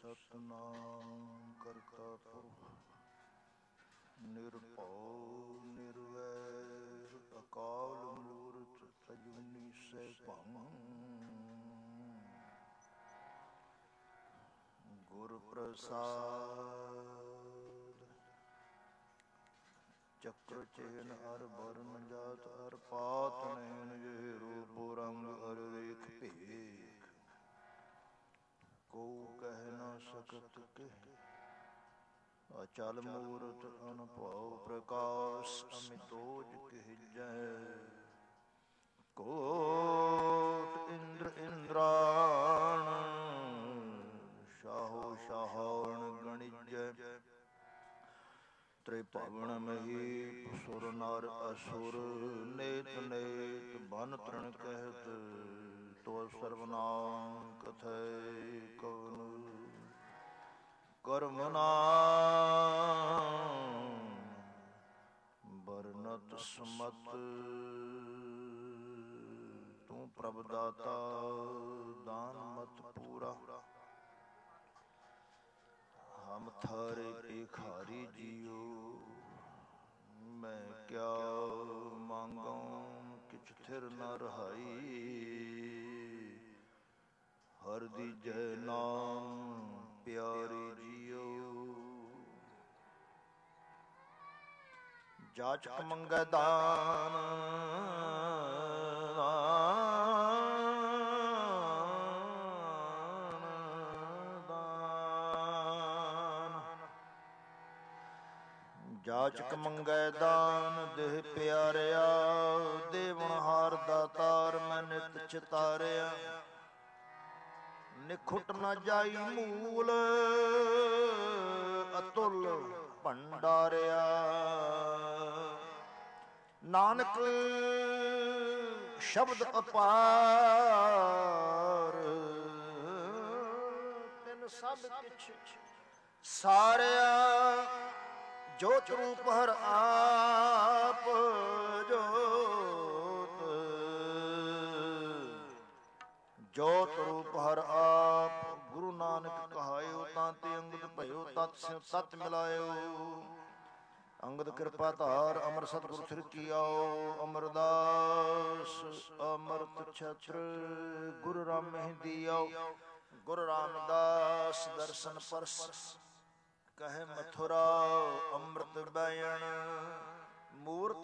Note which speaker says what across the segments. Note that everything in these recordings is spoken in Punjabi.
Speaker 1: ਸਤਨਾਮ ਕਰਤਾ ਪੁਰਖ ਨਿਰਭਉ ਨਿਰਵੈਰ ਅਕਾਲ ਮੂਰਤ ਅਜੂਨੀ ਸੈਭੰ ਗੁਰ ਪ੍ਰਸਾਦ। ਚੱਕਰ ਚੇਨ ਅਰ ਬਰਨ ਜਾਤ ਅਰ ਪਾਤ ਨੈਣ ਜੇ ਰੂਪ ਰੰਗ ਅਰ ਰੇਖ ਭੇਖ ਕੋ ਕਹਿ ਨ ਸਕਤ ਕਹਿ ਅਚਲ ਮੂਰਤ ਅਨਭਉ ਪ੍ਰਕਾਸ਼ ਅਮਿਤੋਜ ਕਹਿਜੈ ਕੋਟ ਇੰਦਰ ਇੰਦਰਾਣ ਸ਼ਾਹੋ ਸ਼ਾਹਣ ਗਣਿਜੈ ਤ੍ਰਿਭਵਨ ਮਹੀਪ ਸੁਰ ਨਰ ਅਸੁਰ ਨੇਤ ਨੇਤ ਬਨ ਤ੍ਰਿਣ ਕਹਿਤ ਤੋ ਸਰਵਨਾਮ ਕਥੈ ਕਵਨ ਕਰਮ ਨਾਮ ਬਰਨਤ ਸਮਤ ਤੂੰ ਪ੍ਰਭ ਦਾਤਾ ਦਾਨ ਮਤ ਪੂਰਾ ਹਮ ਥਾਰੇ ਭਿਖਾਰੀ ਜੀਓ ਮੈਂ ਕਿਆ ਮੰਗਾਂ ਕਿਛ ਥਿਰ ਨ ਰਹਾਈ ਹਰ ਦੀਜੈ ਨਾਮ ਪਿਆਰੀ ਜੀਓ ਜਾਚਕ ਮੰਗੈ ਦਾਨ ਜਾਚਕ ਮੰਗੈ ਦਾਨ ਦੇਹ ਪਿਆਰਿਆ ਦੇਵਨਹਾਰ ਦਾਤਾਰ ਮੈਂ ਨਿਤ ਚਿਤਾਰਿਆ ਨਿਖੁੱਟ ਨ ਜਾਈ ਮੂਲ ਅਤੁਲ ਭੰਡਾਰਿਆ ਨਾਨਕ ਸ਼ਬਦ ਅਪਾਰ ਤਿਨ ਸਭ ਕਿਛ ਸਾਰਿਆ ਜੋਤ ਰੂਪ ਹਰ ਆਪ ਜੋਤ ਜੋਤ ਰੂਪ ਹਰ ਆਪ ਗੁਰੂ ਨਾਨਕ ਕਹਾਇਓ ਤਾਂ ਤੇ ਅੰਗਦ ਭਇਓ ਤਤ ਸਿਉ ਤਤ ਮਿਲਾਇਓ ਅੰਗਦ ਕਿਰਪਾ ਧਾਰ ਅਮਰ ਸਤਿਗੁਰ ਸਿਰ ਕੀ ਆਓ ਅਮਰਦਾਸ ਅਮਰਤ ਛਤਰ ਗੁਰੂ ਰਾਮ ਮਹਿੰਦੀ ਆਓ ਗੁਰੂ ਰਾਮਦਾਸ ਦਰਸ਼ਨ ਪਰਸ ਕਹੇ ਮਥੁਰਾ ਅੰਮ੍ਰਿਤ ਬੈਣ ਮੂਰਤ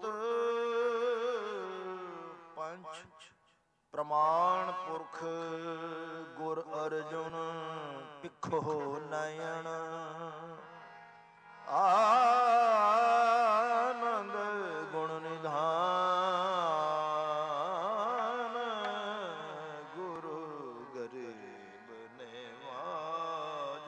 Speaker 1: ਪੰਚ ਪ੍ਰਮਾਣ ਪੁਰਖ ਗੁਰ ਅਰਜੁਨ ਪਿੱਖੋ ਨਯਨ ਆਨੰਦ ਗੁਣ ਨਿਧਾਨ ਗੁਰੂ ਗਰੀਬ ਨਿਵਾਜ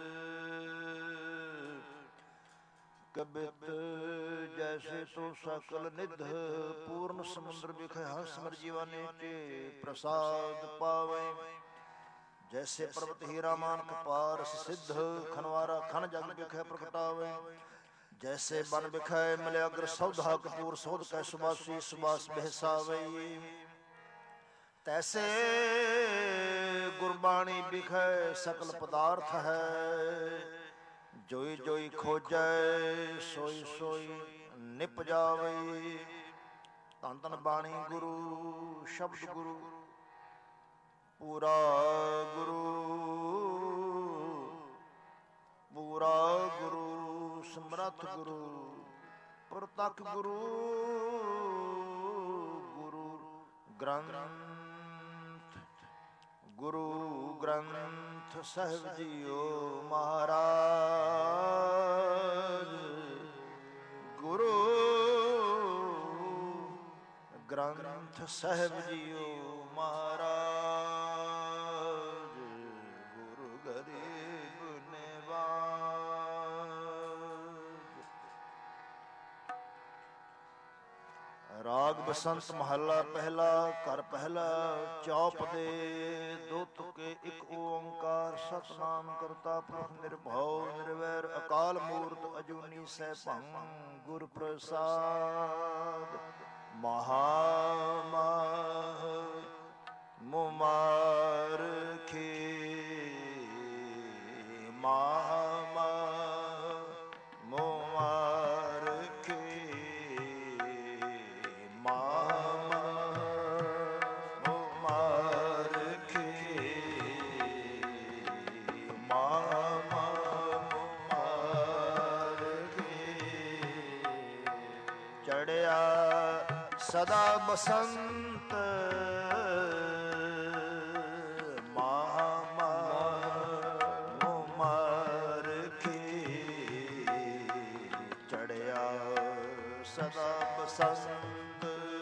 Speaker 1: ਕਬਿਤ ਜੈਸੇ ਤੋ ਸਕਲ ਨਿਧ ਪੂਰਨ ਸਮੁੰਦਰ ਬਿਖੈ ਹੰਸ ਮਰ ਜੀਵਾਨੇ ਤੇ ਪ੍ਰਸਾਦ ਪਾਵੇ ਜੈਸੇ ਪਰਬਤ ਹੀਰਾ ਮਾਨਕ ਪਾਰਸ ਸਿੱਧ ਖਨਵਾਰਾ ਖਨ ਜਗ ਬਿਖੈ ਪ੍ਰਗਟਾਵੇ ਜੈਸੇ ਬਨ ਬਿਖੈ ਮਿਲਿਆਗਰ ਸੌਧਾ ਕਪੂਰ ਸੋਧ ਕੈ ਸੁਬਾਸੀ ਸੁਬਾਸ ਬਹਿਸਾਵੇ ਤੈਸੇ ਗੁਰਬਾਣੀ ਬਿਖੈ ਸਕਲ ਪਦਾਰਥ ਹੈ ਜੋਈ ਜੋਈ ਖੋਜੈ ਸੋਈ ਸੋਈ ਨਿਪਜਾਵੇ ਧੰਨ ਧੰਨ ਬਾਣੀ ਗੁਰੂ ਸ਼ਬਦ ਗੁਰੂ ਪੂਰਾ ਗੁਰੂ ਪੂਰਾ ਗੁਰੂ ਸਮਰੱਥ ਗੁਰੂ ਪ੍ਰਤੱਖ ਗੁਰੂ ਗੁਰੂ ਗ੍ਰੰਥ ਗੁਰੂ ਗ੍ਰੰਥ ਸਾਹਿਬ ਜੀਓ ਮਹਾਰਾਜ ਗੁਰੂ ਗ੍ਰੰਥ ਸਾਹਿਬ ਜੀਓ ਮਹਾਰਾਜ ਗੁਰੂ ਗਰੀਬ ਨਿਵਾਜ। ਰਾਗ ਬਸੰਤ ਮਹੱਲਾ ਪਹਿਲਾ ਘਰ ਪਹਿਲਾ ਚੌਪ ਦੇ ਦੋ ਤੁਕੇ ਇੱਕ ਓੰਕਾਰ ਸਤਨਾਮ ਕਰਤਾ ਪੁਰਖ ਨਿਰਭਉ ਨਿਰਵੈਰ ਅਕਾਲ ਮੂਰਤ ਅਜੂਨੀ ਸੈਭੰ ਗੁਰ ਪ੍ਰਸਾਦ ਮਹਾਮਾਹ ਮੁਮਾਰਖੀ ਮਾਮਾ ਮੋਮਾਰ ਕੇ ਮਾਮਾ ਮੋਮਾਰ ਕੇ ਮਾਮਾ ਮੋਮਾਰ ਕੇ ਚੜਿਆ ਸਦਾ ਬਸੰਤ ਮਾਮਾ ਮੋਮਾਰ ਕੇ ਚੜਿਆ ਸਦਾ ਬਸੰਤ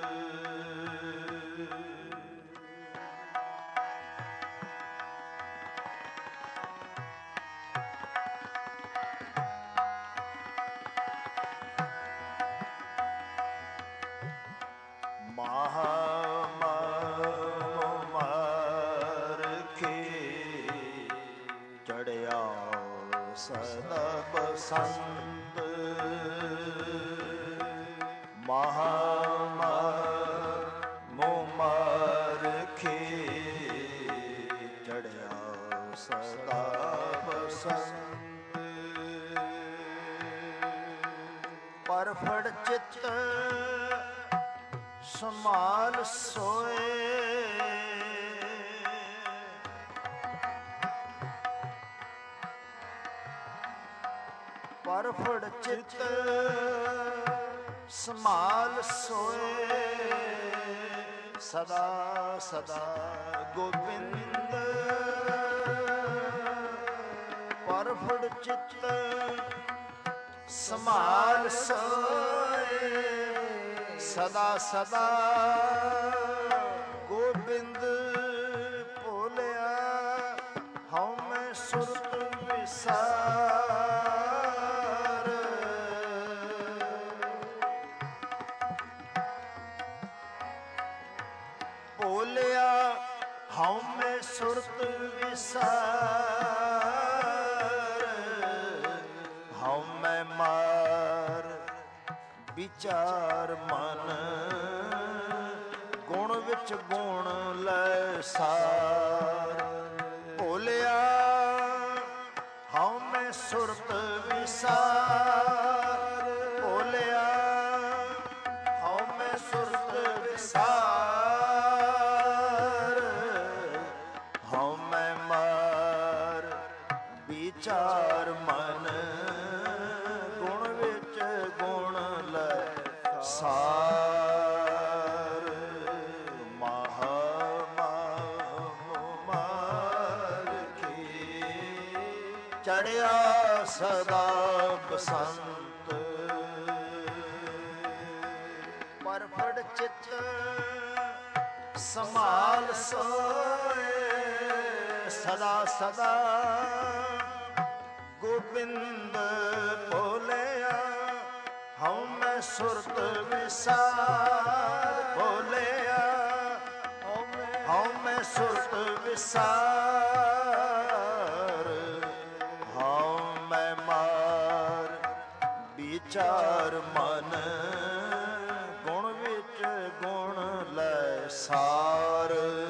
Speaker 1: ਸਦਾ ਬਸੰਤ ਮਹਾਮਾ ਮੋਮਾਰ ਕੇ ਚੜਿਆ ਸਦਾ ਬਸੰਤ ਪਰਫੜ ਚਿੱਤ ਸਮਾਲ ਸੋਏ ਪਰਫੜ ਚਿੱਤ ਸਮਾਲ ਸੋਏ ਸਦਾ ਸਦਾ ਗੋਬਿੰਦ ਪਰਫੜ ਚਿੱਤ ਸਮਾਲ ਸੋਏ ਸਦਾ ਸਦਾ ਗੋਬਿੰਦ ਭੋਲਿਆ ਹਉ ਮੈਂ ਸੁਰਤ ਵਿਸਾਰ ਭੋਲਿਆ ਹਉ ਮੈਂ ਸੁਰਤ ਵਿਸਾਰ ਹਉ ਮੈਂ ਮਾਰ ਵਿਚਾਰ ਮਨ ਗੁਣ ਵਿੱਚ ਗੁਣ ਲੈ ਸਾਰ ਭੋਲਿਆ ਹਉ ਮੈਂ ਸੁਰਤ ਵਿਸਾਰ ਭੋਲਿਆ ਹਉ ਮੈਂ ਸੁਰਤ ਵਿਸਾਰ ਹਉ ਮੈਂ ਮਾਰ ਵਿਚਾਰ ਮਨ ਗੁਣ ਵਿੱਚ ਗੁਣ ਲੈ ਸਾਰ ਮਹਾਮਾਰ ਕੇ ਚੜਿਆ ਸਦਾ ਬਸੰਤ ਪਰਫੜ ਚਿੱਤ ਸਮਾਲ ਸੋਏ ਸਦਾ ਸਦਾ ਗੋਬਿੰਦ ਭੋਲਿਆ ਹਉ ਮੈਂ ਸੁਰਤ ਵਿਸਾਰ ਭੋਲਿਆ ਹਉ ਮੈਂ ਸੁਰਤ ਵਿਸਾਰ ਹਉ ਮੈਂ ਮਾਰ ਵਿਚਾਰ ਮਨ ਗੁਣ ਵਿੱਚ ਗੁਣ ਲੈ ਸਾਰ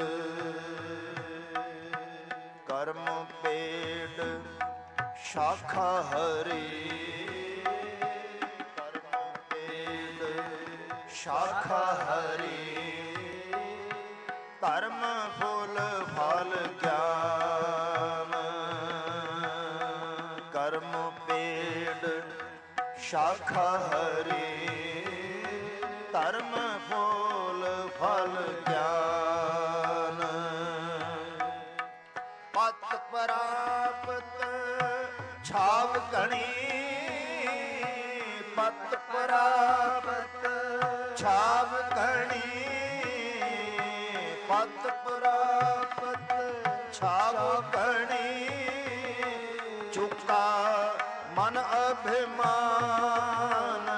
Speaker 1: ਕਰਮ ਪੇੜ ਸ਼ਾਖਾ ਹਰੀ ਕਰਮ ਪੇੜ ਸ਼ਾਖਾ ਹਰੀ ਧਰਮ ਫੁੱਲ ਫਲ ਗਿਆਨ ਕਰਮ ਪੇੜ ਸ਼ਾਖਾ ਹਰੀ ਧਰਮ ਫੁੱਲ ਫਲ ਗਿਆਨ ਪਤ ਪ੍ਰਾਪਤ ਛਾਵ ਘਣੀ ਪਤ ਪ੍ਰਾਪਤ ਛਾਵ ਘਣੀ ਪਤ ਪ੍ਰਾਪਤ ਛਾਵ ਘਣੀ ਚੁਕਾ ਮਨ ਅਭਿਮਾਨ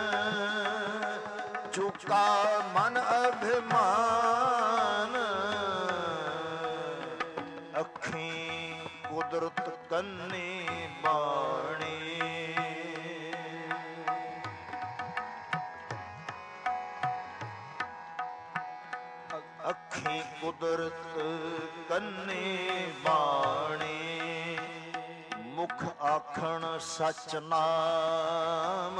Speaker 1: ਚੁਕਾ ਮਨ ਅਭਿਮਾਨ ਅੱਖੀਂ ਕੁਦਰਤ ਕੰਨੀ ਬਾਣੀ ਅੱਖੀਂ ਕੁਦਰਤ ਕੰਨੀ ਬਾਣੀ ਮੁਖ ਮੁਖ ਆਖਣ ਸਚ ਨਾਮ,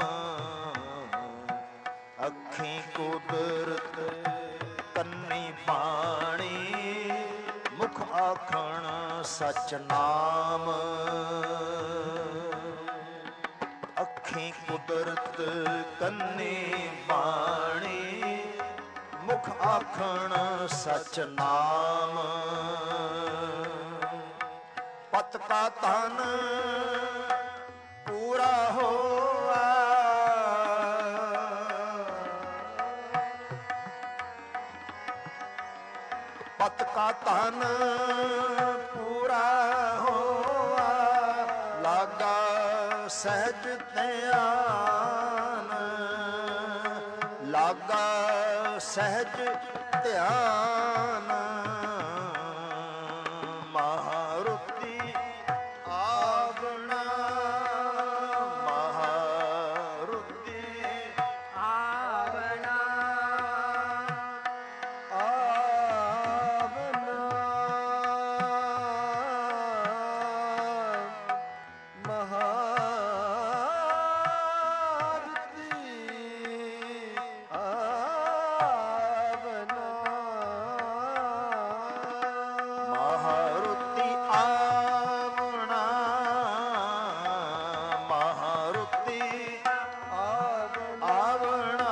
Speaker 1: ਅੱਖੀਂ ਕੁਦਰਤ ਕੰਨੀ ਬਾਣੀ, ਮੁਖ ਆਖਣ ਸਚ ਨਾਮ। ਅੱਖੀਂ ਕੁਦਰਤ ਕੰਨੀ ਬਾਣੀ, ਮੁਖ ਆਖਣ ਸਚ ਨਾਮ। ਪਤ ਕਾ ਤਨ ਪੂਰਾ ਹੋਆ, ਪਤ ਕਾ ਤਨ ਪੂਰਾ ਹੋਆ, ਲਾਗਾ ਸਹਿਜ ਧਿਆਨ, ਲਾਗਾ ਸਹਿਜ ਧਿਆਨ। ਮਹਾਰੁਤੀ ਆਵਣਾ, ਮਹਾਰੁਤੀ ਆਵਣਾ, ਆਵਣਾ। ਮਹਾਰੁਤੀ ਆਵਣਾ, ਮਹਾਰੁਤੀ ਆਵਣਾ, ਮਹਾਰੁਤੀ ਆਵਣਾ,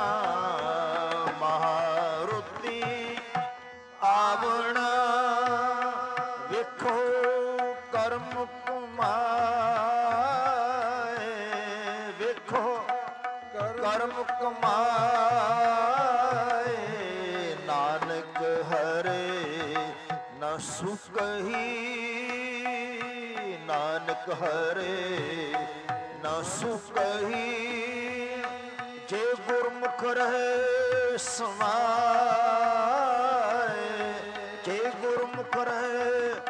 Speaker 1: ਮਹਾਰੁਤੀ ਆਵਣਾ। ਵੇਖੋ ਕਰਮ ਕਮਾਏ, ਵੇਖੋ ਕਰਮ ਕਮਾਏ, ਨਾਨਕ ਹਰੇ ਨ ਸੁਕਹੀ, ਨਾਨਕ ਹਰੇ ਨ ਸੁਕਹੀ। ਜੇ ਗੁਰਮੁਖ ਰਹੇ ਸਮਾਏ, ਜੇ ਗੁਰਮੁਖ ਰਹੇ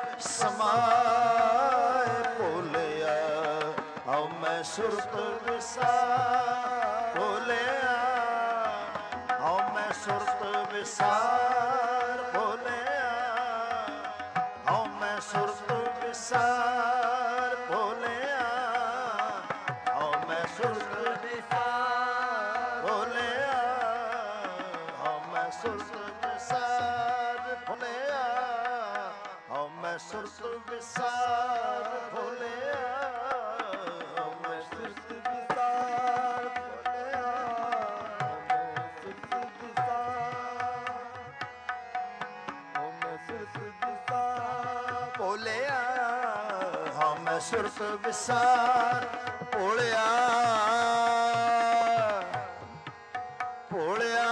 Speaker 1: ਸਮਾਏ, ਭੋਲਿਆ ਹਉ ਮੈਂ ਸੁਰਤ ਵਿਸਾਰ, ਭੋਲਿਆ ਹਉ ਮੈਂ ਸੁਰਤ ਵਿਸਾਰ, ਭੋਲਿਆ ਹਉ ਮੈਂ ਸੁਰਤ ਵਿਸਾਰ, ਭੋਲਿਆ ਹਉ ਮੈਂ ਸੁਰਤ ਵਿਸਾਰ, ਭੋਲਿਆ ਹਉ ਮੈਂ ਸੁਰਤ ਵਿਸਾਰ, ਭੋਲਿਆ ਹਉ ਮੈਂ ਸੁਰਤ ਵਿਸਾਰ, ਭੋਲਿਆ ਹਉ ਮੈਂ ਸੁਰਤ ਵਿਸਾਰ, ਭੋਲਿਆ ਹਉ ਮੈਂ ਸੁਰਤ ਵਿਸਾਰ, ਭੋਲਿਆ ਹਉ ਮੈਂ ਸੁਰਤ ਵਿਸਾਰ, ਭੋਲਿਆ ਭੋਲਿਆ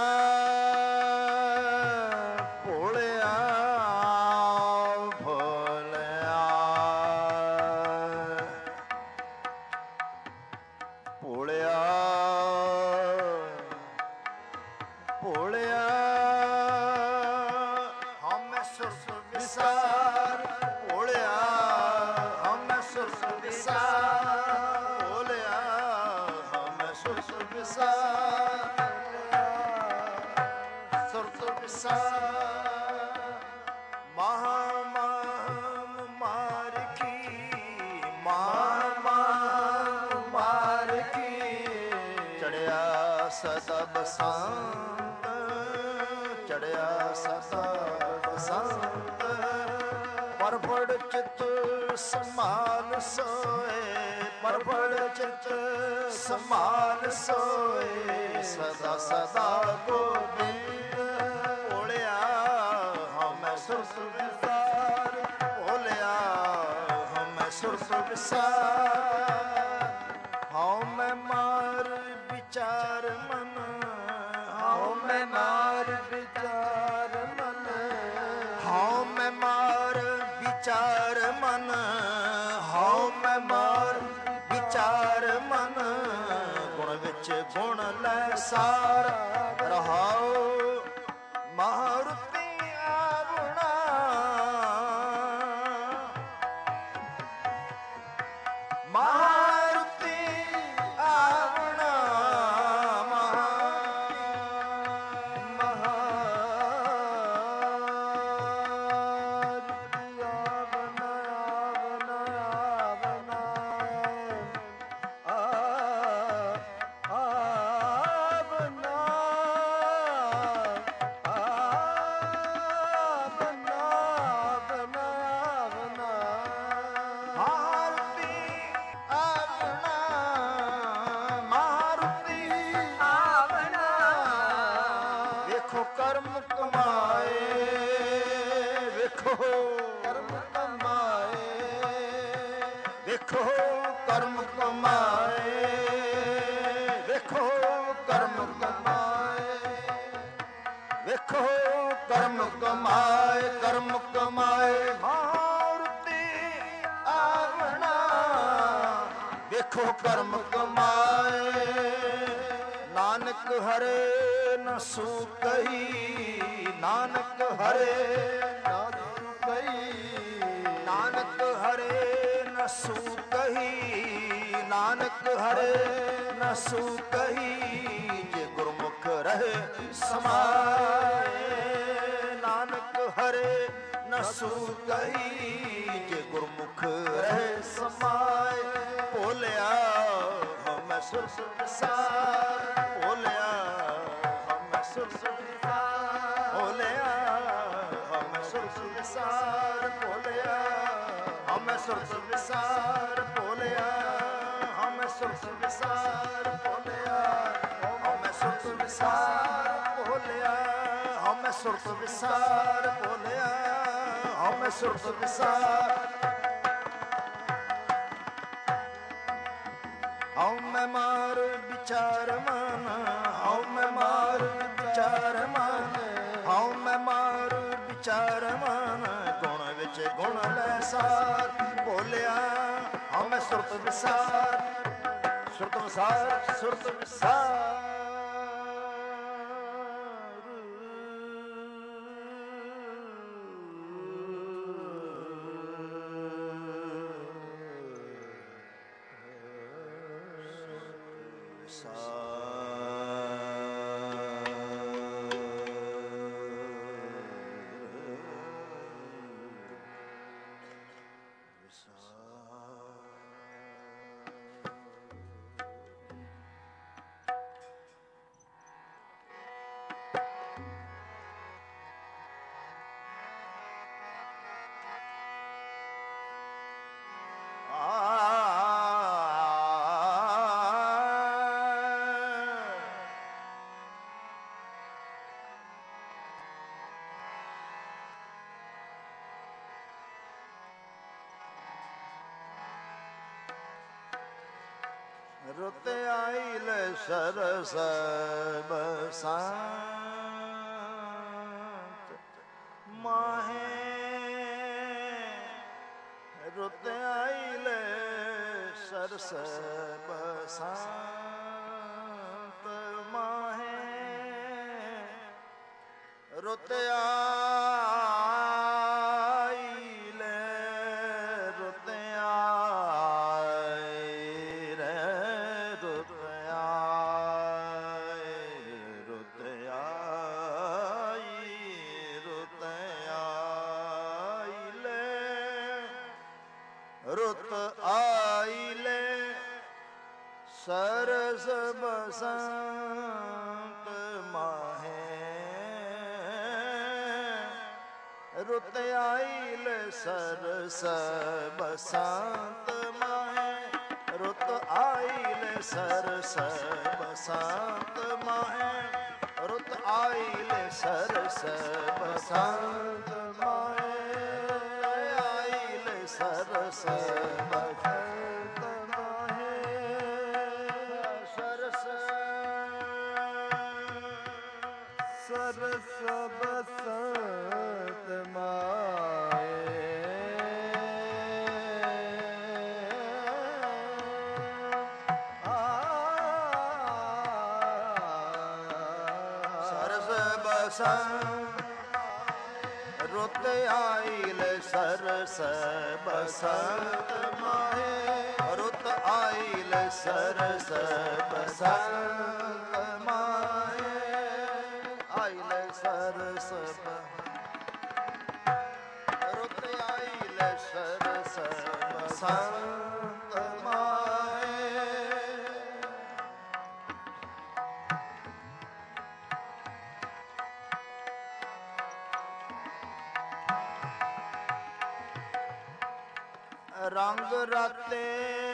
Speaker 1: ਭੋਲਿਆ ਭੋਲਿਆ ਭੋਲਿਆ ਭੋਲਿਆ ਹਉ ਮੈਂ ਸੁਰਤ ਵਿਸਾਰ, ਭੋਲਿਆ ਹਉ ਮੈਂ ਸੁਰਤ ਵਿਸਾਰ, ਭੋਲਿਆ ਹਉ ਮੈਂ ਸੁਰਤ ਵਿਸਾਰ, ਸੁਰਤ ਵਿਸਾਰ। ਮਹਾ ਮਹ ਮਾਰਖੀ, ਮਹਾ ਮਹ ਮਾਰਖੀ, ਚੜਿਆ ਸਦਾ ਬਸੰਤ, ਚੜਿਆ ਸਦਾ ਬਸੰਤ। ਪਰਫੜ ਚਿਤ ਸਮਾਨ ਸੋਏ, ਪਰਫੜ ਚਿਤ ਸਮਾਨ ਸੋਏ, ਸਦਾ ਸਦਾ ਗੋਬਿੰਦ। ਭੋਲਿਆ ਹਉ ਮੈਂ ਸੁਰਤ ਵਿਸਾਰ, ਭੋਲਿਆ ਹਉ ਮੈਂ ਸੁਰਤ ਵਿਸਾਰ। ਹਉ ਮੈਂ ਮਾਰ ਵਿਚਾਰ ਮਨ, ਹਉ ਮੈਂ ਮਾਰ ਵਿਚਾਰ ਮਨ, ਹਉ ਮੈਂ ਮਾਰ ਵਿਚਾਰ ਮਨ, ਹਉ ਮੈਂ ਮਾਰ ਵਿਚਾਰ ਮਨ। ਗੁਣ ਵਿੱਚ ਗੁਣ ਲੈ ਸਾਰ, ਰਹਾਉ ਮਹਾਰੁਤੀ ਆਵਣਾ, ਮਹਾਰੁਤੀ ਆਵਣਾ, ਮਹਾਰੁਤੀ ਆਵਣਾ, ਆਵਣਾ, ਆਵਣਾ। ਵੇਖੋ ਕਰਮ ਕਮਾਏ, ਵੇਖੋ ਕਰਮ ਕਮਾਏ, ਵੇਖੋ ਕਰਮ ਕਮਾਏ, ਕਰਮ ਕਮਾਏ ਮਾਰੁਤੀ ਆਵਣਾ, ਵੇਖੋ ਕਰਮ ਕਮਾਏ। ਨਾਨਕ ਹਰੇ ਨ ਸੂ ਕਹੀ, ਨਾਨਕ ਹਰੇ ਨ ਸੂ ਕਹੀ, ਨਾਨਕ ਹਰੇ ਨ ਸੂ ਕਹੀ, ਨਾਨਕ ਹਰੇ ਨ ਸੂ ਕਹੀ। ਜੇ ਗੁਰਮੁਖ ਰਹੇ ਸਮਾਏ, ਨਾਨਕ ਹਰੇ ਨ ਸੂ ਕਹੀ। ਜੇ ਗੁਰਮੁਖ ਰਹੇ ਸਮਾਏ। ਭੋਲਿਆ ਹਮੈ ਸੁਰਤ ਵਿਸਾਰ, ਭੋਲਿਆ ਹਮੈ ਸੁਰਤ ਵਿਸਾਰ, ਭੋਲਿਆ ਹਮੈ ਸੁਰਤ ਵਿਸਾਰ, ਭੋਲਿਆ ਹਮੈ ਸੁਰਤ ਵਿਸਾਰ, ਭੋਲਿਆ ਹਮੈ ਸੁਰਤ ਵਿਸਾਰ, ਭੋਲਿਆ ਹਮੈ ਸੁਰਤ ਵਿਸਾਰ, ਭੋਲਿਆ ਹਮੈ ਸੁਰਤ ਵਿਸਾਰ, ਭੋਲਿਆ ਹਮੈ ਸੁਰਤ ਵਿਸਾਰ। ਹਉ ਮੈਂ ਮਾਰ ਵਿਚਾਰ ਮਨ, ਹਉ ਮੈਂ ਮਾਰ ਵਿਚਾਰ ਮਨ, ਹਉ ਮੈਂ ਮਾਰ ਵਿਚਾਰ ਮਨ। ਗੁਣ ਵਿੱਚ ਗੁਣ ਲੈ ਸਾਰ, ਭੋਲਿਆ ਹਉ ਮੈਂ ਸੁਰਤ ਵਿਸਾਰ, ਸੁਰਤ ਵਿਸਾਰ, ਸੁਰਤ ਵਿਸਾਰ। ਰੁੱਤ ਆਇਲ ਸਰਸ ਬਸੰਤ ਮਾਹੇ, ਰੁੱਤ ਆਇਲ ਸਰਸ ਬਸੰਤ ਮਾਹੇ, ਰੁੱਤ ਰੁੱਤ ਆਇਲੇ ਸਰਸ ਬਸੰਤ ਮਾਹੇ, ਰੁੱਤ ਆਇਲੇ ਸਰਸ ਬਸੰਤ ਮਾਹੇ, ਰੁੱਤ ਆਇਲੇ ਸਰਸ ਬਸੰਤ ਮਾਹੇ, ਰੁੱਤ ਆਇਲੇ ਸਰਸ ਬਸੰਤ ਮਾਹੇ, ਆਇਲੇ ਸਰਸ ਬਸੰਤ ਮਾਹੇ, ਸਰਸ ਸਰਸ ਬਸੰਤ ਮਾਹੇ, ਸਰਸ ਬਸੰਤ ਰੁੱਤ ਆਇਲੇ ਸਰਸ ਬਸੰਤ ਮਾਹੇ, ਰੁੱਤ ਆਇਲੇ ਸਰਸ ਬਸੰਤ ਮਾਹੇ, ਆਇਲੇ ਸਰਸ ਰੁੱਤ ਆਇਲੇ ਸਰਸ ਬਸੰਤ ਮਾਹੇ। ਰੰਗ ਰਾਤੇ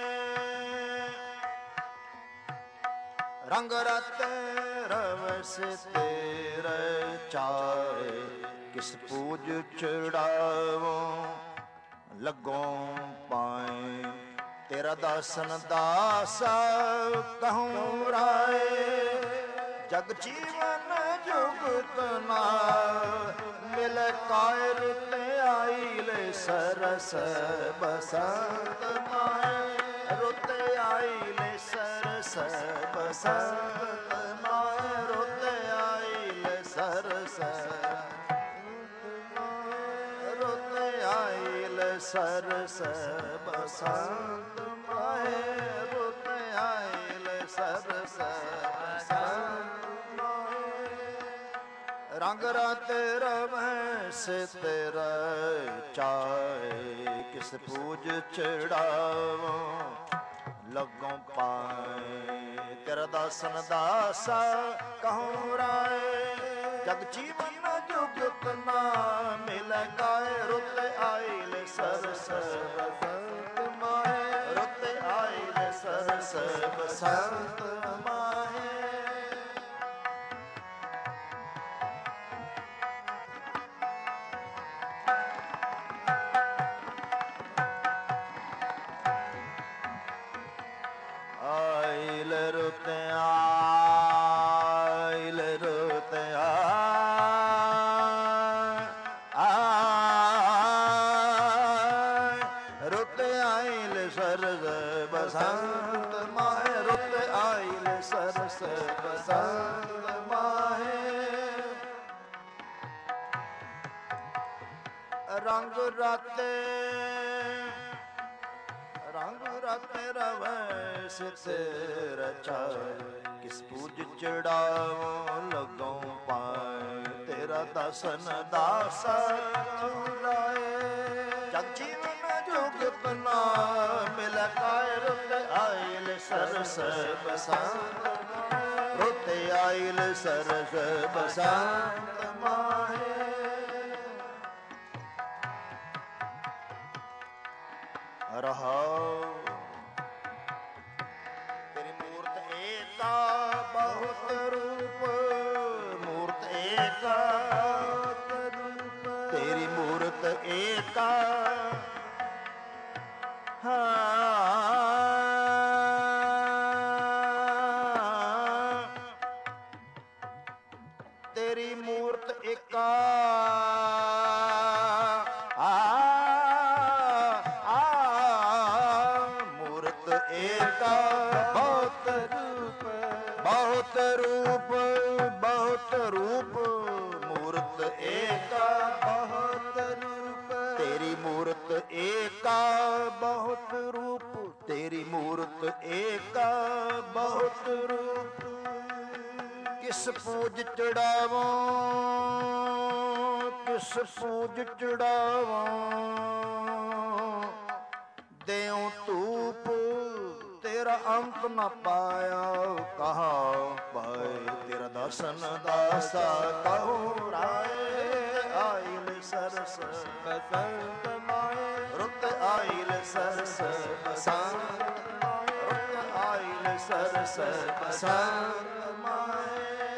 Speaker 1: ਰੰਗ ਰਾਤੇ ਰਵਸ ਤੇਰੇ ਚਾਰੇ, ਕਿਸ ਪੂਜ ਚੜਾਵੋ ਲੱਗੋਂ ਪਾਏ ਤੇਰਾ ਦਾਸਨ ਦਾਸ ਕਹੂੰ ਰਾਏ। ਜਗ ਜੀਵਨ ਜੁਗਤ ਨਾ ਮਿਲੇ ਕਾਇ ਰੁਤ ਆਈ ਲੈ ਸਰਸ ਬਸੰਤ ਮਾਹੇ। ਰੁਤ ਆਈ ਲੈ ਸਰਸ ਬਸੰਤ ਮਾਹੇ। ਰੁਤ ਆਈ ਲੈ ਸਰਸ ਰੁਤ ਆਈ ਲੈ ਸਰਸ ਬਸੰਤ ਮਾਹੇ। ਰੁਤ ਆਈ ਲੈ ਸਰਸ ਬਸੰਤ ਮਾਹੇ। ਰੰਗ ਰਾਤੇ ਰਵੈ ਸੇ ਤੇਰਾ ਚਾਏ। ਕਿਸ ਪੂਜ ਚੜਾਵਾਂ ਲੱਗੋਂ ਪਾਏ। ਤੇਰਾ ਦਾਸਨ ਦਾਸਾ ਕਹੂੰ ਰਾਏ। ਜਗ ਜੀਵਨ ਜੁਗਤ ਨਾ ਮਿਲੈ ਕਾਇ। ਰੁਤ ਆਈ ਲੈ ਸਰਸ ਬਸੰਤ ਮਾਹੇ। ਰੁਤ ਆਈ ਲੈ ਸਰਸ ਬਸੰਤ ਮਾਹੇ। ਆਈ ਲੈ ਰੁਤ ਆਈ ਲੈ ਰੁਤ ਰੁਤ ਆਈ ਲੈ ਸਰਸ ਬਸੰਤ ਮਾਹੇ। ਰੁਤ ਆਈ ਲੈ ਸਰਸ ਬਸੰਤ ਮਾਹੇ। ਰੰਗ ਰਾਤੇ ਰੰਗ ਰਾਤੇ ਰਵੈ ਸਿਤ ਰਚਾਏ। ਕਿਸ ਪੂਜ ਚੜਾਵੋ ਲੱਗੋਂ ਪਾਏ। ਤੇਰਾ ਦਾਸਨ ਦਾਸ ਰਾਏ। ਜਗ ਜੀਵਨ ਜੁਗਤ ਨਾ ਮਿਲੈ ਕਾਇ। ਰੁਤ ਆਈ ਲੈ ਸਰਸ ਬਸੰਤ। ਰੁਤ ਆਈ ਲੈ ਸਰਸ ਬਸੰਤ ਮਾਹੇ। ਰਹਾਉ ਤੇਰੀ ਮੂਰਤ ਏਕਾ ਬਹੁਤ ਰੂਪ। ਮੂਰਤ ਏਕਾ ਤੇਰੀ ਮੂਰਤ ਏਕਾ ਤੇਰੀ ਮੂਰਤ ਏਕਾ ਏਕਾ ਬਹੁਤ ਰੂਪ ਬਹੁਤ ਰੂਪ ਬਹੁਤ ਰੂਪ। ਮੂਰਤ ਏਕਾ ਬਹੁਤ ਰੂਪ ਤੇਰੀ ਮੂਰਤ ਏਕਾ ਬਹੁਤ ਰੂਪ। ਤੇਰੀ ਮੂਰਤ ਏਕਾ ਬਹੁਤ ਰੂਪ। ਕਿਸ ਪੂਜ ਚੜਾਵਾਂ ਕਿਸ ਪੂਜ ਚੜਾਵਾਂ। ਦੇਉ ਧੂਪ ਤੇਰਾ ਅੰਤ ਨ ਪਾਇਆ। ਕਹਾ ਪਾਏ ਤੇਰਾ ਦਾਸਨ ਦਾਸਾ ਕਹੂੰ ਰਾਏ। ਆਈ ਲੈ ਸਰਸ ਬਸੰਤ ਮਾਹੇ। ਰੁਤ ਆਈ ਲੈ ਸਰਸ ਬਸੰਤ ਮਾਹੇ। ਰੁਤ ਆਈ ਲੈ ਸਰਸ ਬਸੰਤ ਮਾਹੇ।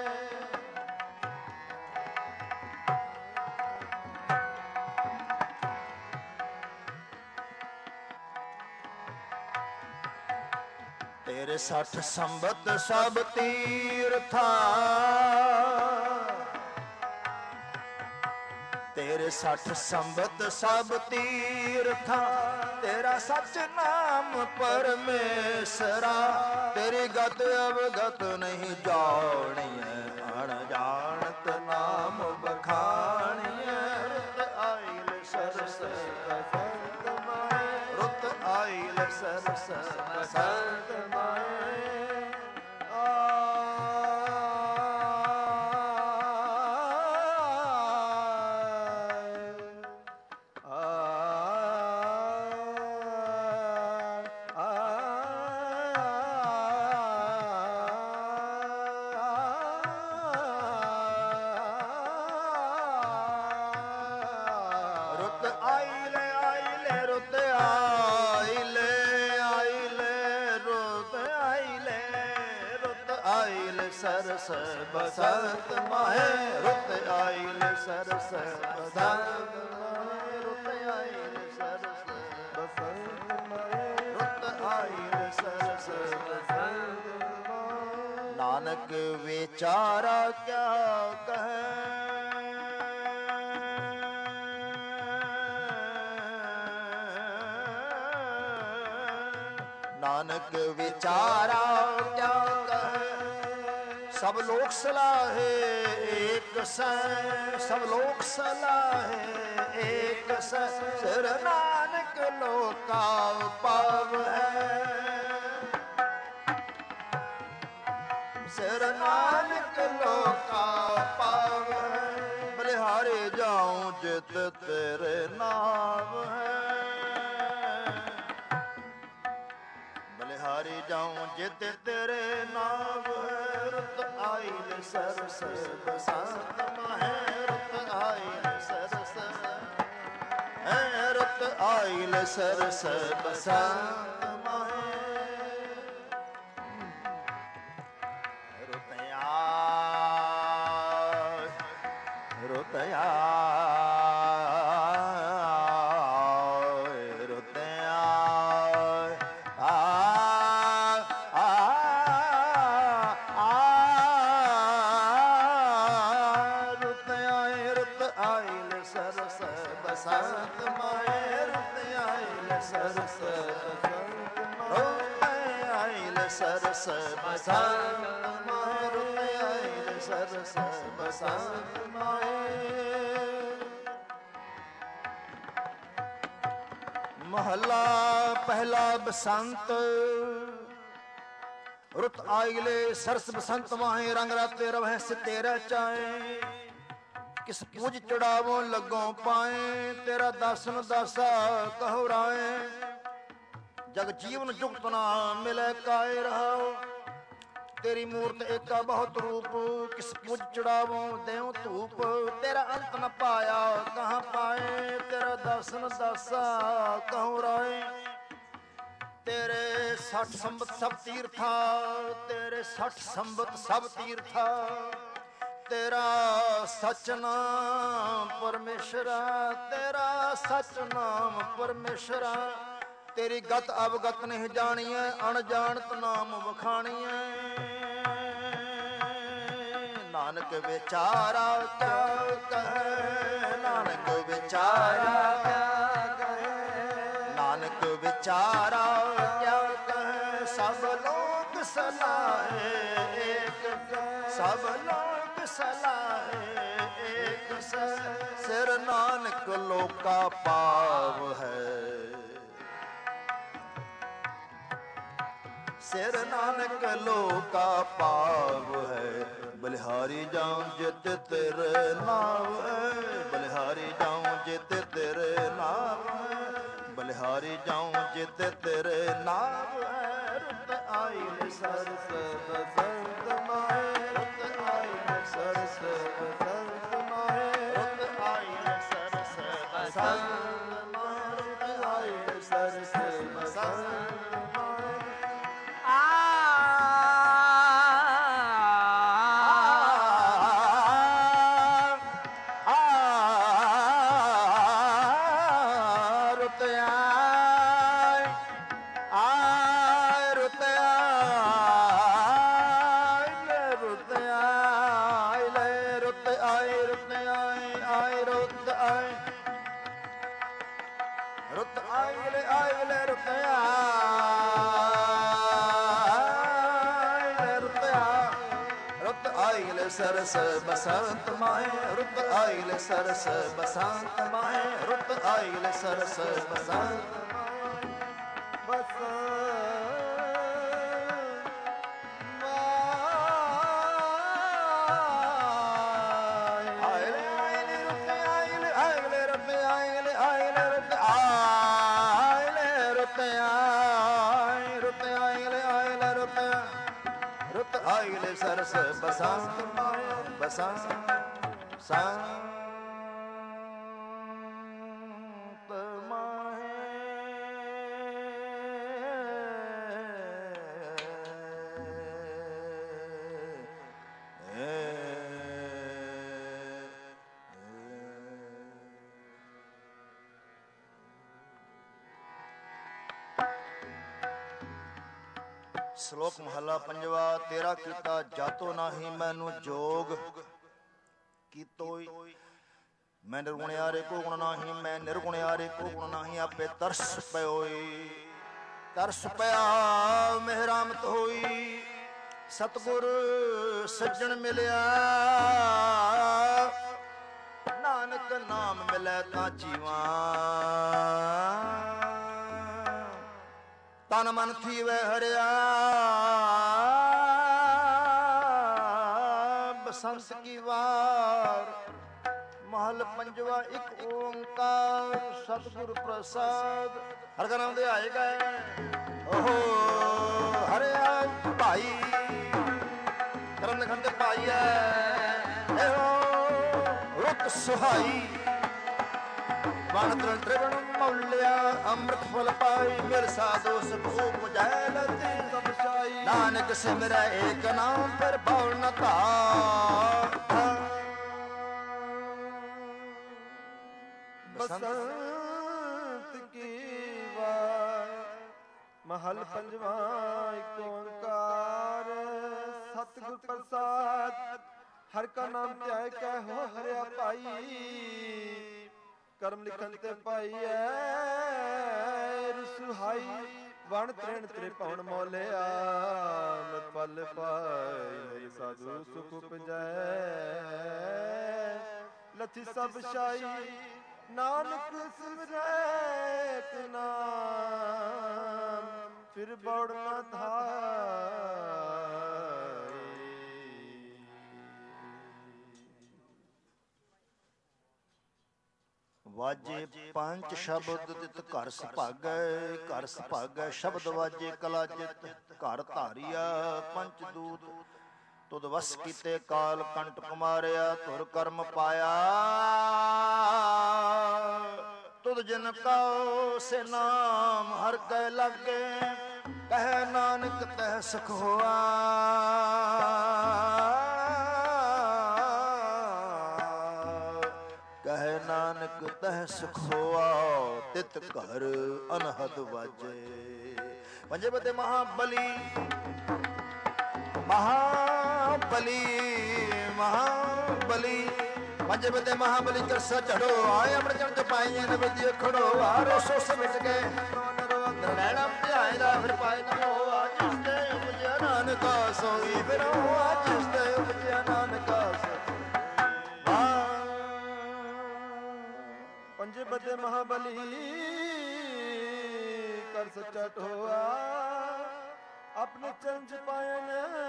Speaker 1: ਤੇਰੇ 60 ਸੰਬਤ ਸਭ ਤੀਰਥਾਂ। ਤੇਰੇ 60 ਸੰਬਤ ਸਭ ਤੀਰਥਾਂ। ਤੇਰਾ ਸੱਚ ਨਾਮ ਪਰਮੇਸ਼ਰਾ। ਤੇਰੀ ਗਤ ਅਵਗਤ ਨਹੀਂ ਜਾਣੀਐ। ਅਣਜਾਣਤ ਨਾਮ ਬਖਾਣੀਐ। ਰੁਤ ਆਈ ਲੈ ਸਰਸ ਬਸੰਤ ਮਾਹੇ। ਰੁਤ ਆਈ ਲੈ ਸਰਸ ਬਸੰਤ ਮਾਹੇ। ਸਰਸ ਬਸੰਤ ਮਾਹੇ। ਰੁਤ ਆਈ ਲੈ ਸਰਸ ਬਸੰਤ ਮਾਹੇ। ਰੁਤ ਆਈ ਲੈ ਸਰਸ ਬਸੰਤ ਮਾਹੇ। ਰੁਤ ਨਾਨਕ ਵਿਚਾਰਾ ਕਿਆ ਕਹੈ। ਨਾਨਕ ਵਿਚਾਰਾ ਕਿਆ ਕਹੈ। ਸਭ ਲੋਕ ਸਲਾਹੇ ਏਕ ਸੈ, ਸਭ ਲੋਕ ਸਲਾਹੇ ਏਕ ਸੈ। ਸਿਰ ਨਾਨਕ ਲੋਕਾ ਪਾਵੈ, ਸਿਰ ਨਾਨਕ ਲੋਕਾ ਪਾਵੈ। ਬਲਿਹਾਰੇ ਜਾਉ ਜਿਤ ਤੇਰੇ ਨਾਮ ਹੈ, ਬਲਿਹਾਰੇ ਜਾਉ ਜਿਤ ਤੇਰੇ ਨਾਮ ਹੈ। ਰੁਤ ਆਇਲ ਸਰਸ ਬਸੰਤ ਮਾਹੇ, ਰੁਤ ਆਇਲ ਸਰਸ ਹੈ, ਰੁਤ ਆਇਲ ਸਰਸ ਬਸੰਤ ਮਾਹੇ। ਬਸੰਤ ਮਾਹੇ ਰੁਤ ਆਇਲ ਸਰਸ ਰੁਤ ਆਇਲ ਸਰਸ ਬਸੰਤ ਮਾਹੇ, ਰੁਤ ਆਇਲ ਸਰਸ ਬਸੰਤ ਮਾਹੇ। ਮਹਲਾ ਪਹਿਲਾ ਬਸੰਤ। ਰੁਤ ਆਇਲੇ ਸਰਸ ਬਸੰਤ ਮਾਹੇ, ਰੰਗ ਰਾਤੇ ਰਵਹਿ ਸੇ ਤੇਰਾ ਚਾਏ। ਕਿਸ ਪੂਜ ਚੜਾਵੋਂ ਲੱਗੋਂ ਪਾਏ, ਤੇਰਾ ਦਾਸਨ ਦਾਸਾ ਕਹੋ ਰਾਏ। ਜਗ ਜੀਵਨ ਜੁਗਤ ਨਾ ਮਿਲੈ ਕਾਇ ਰਹਾਉ, ਤੇਰੀ ਮੂਰਤ ਏਕਾ ਬਹੁਤ ਰੂਪ। ਕਿਸ ਪੂਜ ਚੜਾਵੋਂ ਦੇਉ ਧੂਪ, ਤੇਰਾ ਅੰਤ ਨ ਪਾਇਆ ਕਹਾਂ ਪਾਏ। ਤੇਰਾ ਦਾਸਨ ਦਾਸਾ ਕਹੋ ਰਾਏ। ਤੇਰੇ 60 ਸੰਬਤ ਸਭ ਤੀਰਥਾ, ਤੇਰੇ 60 ਸੰਬਤ ਸਭ ਤੀਰਥਾ। ਤੇਰਾ ਸਚ ਨਾਮ ਪਰਮੇਸ਼ਰਾ, ਤੇਰਾ ਸਚ ਨਾਮ ਪਰਮੇਸ਼ਰਾ। ਤੇਰੀ ਗਤ ਅਵਗਤ ਨਹੀਂ ਜਾਣੀਐ, ਅਣਜਾਣਤ ਨਾਮ ਵਖਾਣੀਐ। ਨਾਨਕ ਵਿਚਾਰਾ ਕਿਆ ਕਹੈ, ਨਾਨਕ ਵਿਚਾਰਾ ਕਿਆ ਕਹੈ। ਨਾਨਕ ਵਿਚਾਰਾ ਕਿਆ ਕਹੈ। ਸਭ ਲੋਕ ਸਲਾਹੇ ਏਕ, ਸਭ ਲੋਕ ਸਲਾਹੇ ਏਕ ਸੈ। ਸਿਰ ਨਾਨਕ ਲੋਕਾ ਪਾਵ ਹੈ, ਸਿਰ ਨਾਨਕ ਲੋਕਾ ਪਾਵ ਹੈ। ਬਲਿਹਾਰੀ ਜਾਉ ਜਿਤ ਤੇਰੇ ਨਾਮ ਹੈ, ਬਲਿਹਾਰੀ ਜਾਉ ਜਿਤ ਤੇਰੇ ਨਾਮ ਹੈ, ਬਲਿਹਾਰੀ ਜਾਉ ਜਿਤ ਤੇਰੇ ਨਾਮ ਹੈ। ਰੁਤ ਆਇਲ ਸਰਸ ਬਸੰਤ ਮਾਹੇ, ਰੁਤ ਆਇਲ ਸਰਸ ਬਸੰਤ ਮਾਹੇ, ਰੁਤ ਆਇਲ ਸਰਸ ਬਸੰਤ ਮਾਹੇ, ਰੁਤ ਆਇਲ ਸਰਸ ਬਸੰਤ ਮਾਹੇ। ਸਰਸ ਬਸੰਤ ਮਾਹੇ, ਰੁਤ ਆਇਲ ਸਰਸ ਬਸੰਤ ਮਾਹੇ, ਰੁਤ ਆਇਲ ਸਰਸ ਬਸੰਤ ਮਾਹੇ। ਆਇਲ ਸਰਸ ਬਸੰਤ ਮਾਹੇ, ਬਸੰਤ ਸੰਤ ਮਾਹੇ। ਸ਼ਲੋਕ ਮਹਲਾ ਪੰਜਵਾ। ਤੇਰਾ ਕੀਤਾ ਜਾਤੋ ਨਾਹੀ ਮੈਨੂੰ ਜੋਗ, ਕੀਤੋਈ ਮੈਂ ਨਿਰਗੁਣਿਆਰੇ ਕੋ ਗੁਣ ਨਾਹੀ, ਮੈਂ ਨਿਰਗੁਣਿਆਰੇ ਕੋ ਗੁਣ ਨਾਹੀ। ਆਪੇ ਤਰਸ ਪਇਓਈ, ਤਰਸ ਪਿਆ ਮਿਹਰਾਮਤ ਹੋਈ। ਸਤਿਗੁਰ ਸੱਜਣ ਮਿਲਿਆ, ਨਾਨਕ ਨਾਮ ਮਿਲੈ ਤਾਂ ਜੀਵਾ। ਤਨ ਮਨ ਥੀਵੈ ਹਰਿਆ, ਬਸੰਤ ਕੀ ਵਾਰ। ਮਹਲ ਪੰਜਵਾ। ਇੱਕ ਓੰਕਾਰ ਸਤਿਗੁਰ ਪ੍ਰਸਾਦ। ਹਰਿ ਕਾ ਨਾਮ ਧਿਆਏ ਗਏ। ਓਹੋ ਹਰਿਆ ਭਾਈ ਕਰਨ ਖੰਡ ਪਾਈਐ, ਇਹੋ ਰੁੱਤ ਸੁਹਾਈ। ਵਣ ਤਰਨ ਤ੍ਰਿਵਣ ਮੌਲਿਆ, ਅੰਮ੍ਰਿਤ ਫਲ ਪਾਈ। ਮਿਲ ਸਾਧੂ ਸੁਖ ਉਪਜੈ ਲਤੀ ਸਭ ਸਾਈ। ਨਾਨਕ ਸਿਮਰੈ ਏਕ ਨਾਮ, ਫਿਰ ਭਉ ਨ ਧਾਰ। ਬਸੰਤ ਕੀ ਵਾਰ। ਮਹਲ ਪੰਜਵਾ। ਇੱਕ ਓੰਕਾਰ ਸਤਿਗੁਰ ਪ੍ਰਸਾਦ। ਹਰਿ ਕਾ ਨਾਮ ਧਿਆਏ ਕਹਿ ਹਰਿਆ ਭਾਈ। ਕਰਮ ਲਿਖਨ ਤੇ ਪਾਈਐ ਰਸੁਹਾਈ। ਵਣ ਤ੍ਰਿਣ ਤ੍ਰਿਭੁਵਨ ਮੌਲਿਆ, ਅੰਮ੍ਰਿਤ ਫਲ ਪਾਈ। ਸਾਧੂ ਸੁਖ ਉਪਜੈ ਲਥੀ ਸਭ ਸਾਈ। ਨਾਨਕ ਸਿਮਰੈ ਏਕ ਨਾਮ, ਫਿਰ ਬਉੜ ਨ ਧਾਈ। ਵਾਜੇ ਪੰਜ ਸ਼ਬਦ ਤਿਤ ਘਰ ਸੁਭਾਗੈ, ਘਰ ਸੁਭਾਗੈ ਸ਼ਬਦ ਵਾਜੇ ਕਲਾ ਚਿਤ। ਘਰ ਧਾਰੀਆ ਪੰਚ ਦੂਤ, ਤੁਧ ਵਸ ਕੀਤੇ ਕਾਲ ਕੰਟਕ ਮਾਰਿਆ। ਧੁਰ ਕਰਮ ਪਾਇਆ ਤੁਧ ਜਿਨ ਕਉ, ਸੇ ਨਾਮ ਹਰਿ ਕੈ ਲਾਗੇ। ਕਹਿ ਨਾਨਕ ਤਹਿ ਸੁਖ ਹੋਆ, ਕਹਿ ਨਾਨਕ ਤਹਿ ਸੁਖ ਹੋਆ। ਤਿਤ ਘਰ ਅਨਹਦ ਵਾਜੇ। ਪੰਜੇ ਬਤੇ ਮਹਾਬਲੀ, ਮਹਾਬਲੀ, ਮਹਾਬਲੀ। ਪੰਜੇ ਬਤੇ ਮਹਾਬਲੀ ਚਰਸਾ ਚੜੋ ਆਏ। ਅੰਮ੍ਰਿਤ ਜਨ ਚਪਾਈਆਂ ਨੇ ਵਿਦਿਆ ਖੜੋ। ਆਰੋ ਸੋਸ ਮਿਟ ਗਏ ਨਰੈਣਾ ਧਿਆਏ ਦਾ, ਫਿਰ ਪਾਏ ਨਾ ਹੋਆ। ਜਿਸ ਤੇ ਉਪਜਿਆ ਨਾਨਕਾ ਸੋਈ, ਫਿਰ ਹੋਆ ਜਿਸ ਤੇ ਉਪਜਿਆ ਨਾਨਕਾ ਸੋਈ। ਪੰਜੇ ਬਤੇ ਮਹਾਬਲੀ ਕਰ ਸੱਚਾ ਢੋਆ। ਆਪਣੇ ਚਰਨ ਚ ਪਾਇਨ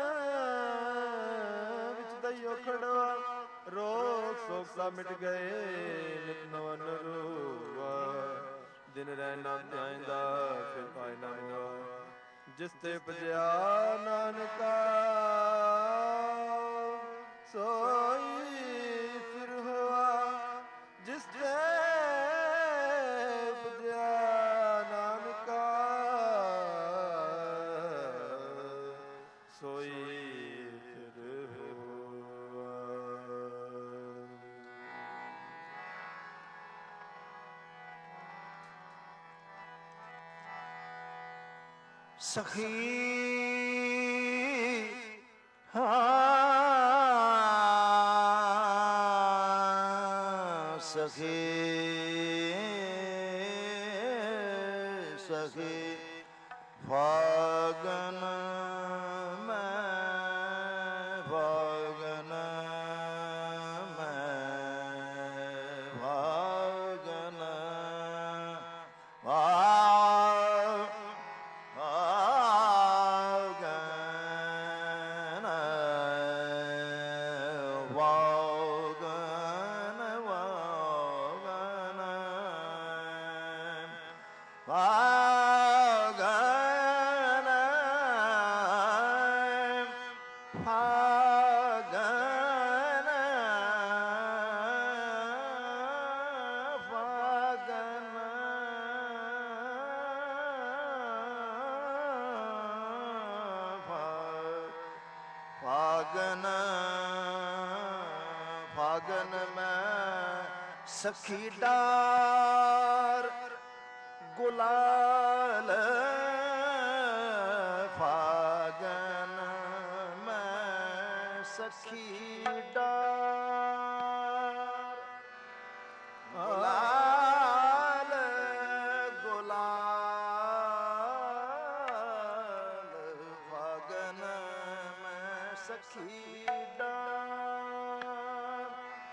Speaker 1: ਵਿੱਚ ਦਈਓ ਖੜਵਾ। ਰੋਗ ਸੋਗ ਸਾ ਮਿਟ ਗਏ ਨਿਤ ਨਵਨ ਰੂਵਾ। ਦਿਨ ਰਹਿਣਾ ਧਿਆਇਂਦਾ, ਫਿਰ ਪਾਇ ਨਾ ਹੋਆ। ਜਿਸ ਤੇ ਉਪਜਿਆ ਨਾਨਕਾ ਸੋਈ, ਫਿਰ ਹੋਆ ਜਿਸ ਤੇ ਉਪਜਿਆ ਨਾਨਕਾ ਸੋਈ, ਫਿਰ ਹੋਆ। ਸਖੀ ਸਖੀ ਸਖੀ ਫਾਗਨ ਮੈਂ, ਫਾਗਨ ਮੈਂ, ਫਾਗਨ ਫਾਗਨ ਮੈਂ ਸਖੀ ਡਾਰ ਗੁਲਾਲ। ਫਾਗਨ ਸਖੀ ਡਾਰ ਗੁਲਾਲ ਗੁਲਾਲ ਫਾਗਨ ਮੈਂ ਸਖੀ ਡਾਰ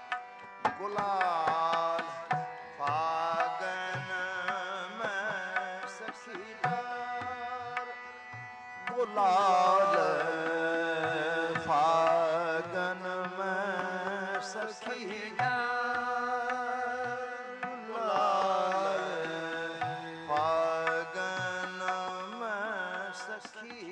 Speaker 1: ਗੁਲਾਲ ਫਾਗਨ ਮੈਂ ਸਖੀ ਡਾਰ ਗੁਲਾਲ ਫਾਗਨ ਮੈਂ ਸਖੀ ਡਾਰ ਗੁਲਾਲ ਫਾਗਨ ਮੈਂ ਸਖੀ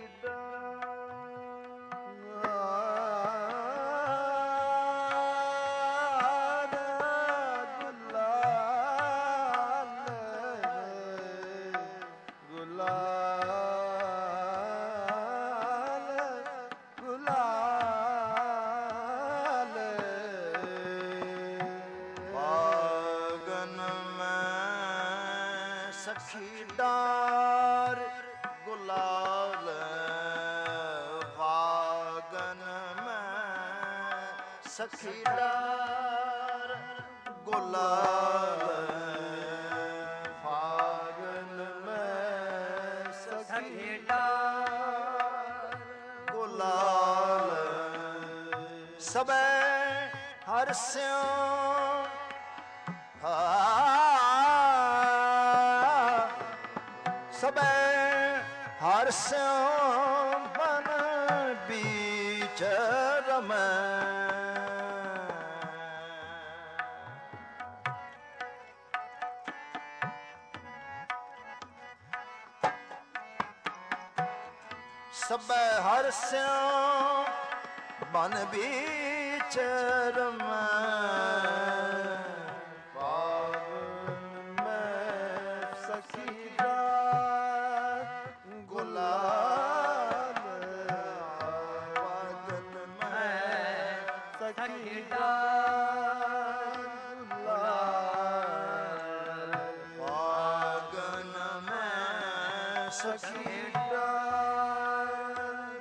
Speaker 1: ਸਖੀ ਡਾਰ ਗੁਲਾਲ ਫਾਗਨ ਮੈਂ ਸਖੀ ਡਾਰ ਗੁਲਾਲ ਫਾਗਨ ਮੈਂ ਸਖੀ ਡਾਰ ਗੁਲਾਲ ਸਭੈ ਹਰਿ ਸਿਉ ਸਭੈ ਹਰਿ ਸਿਉ ਬਨ ਬੀਚ ਰਮੈ ਸਭੈ ਹਰਿ ਸਿਉ ਬਨ ਬੀਚ ਰਮੈ ਸਖੀ ਡਾਰ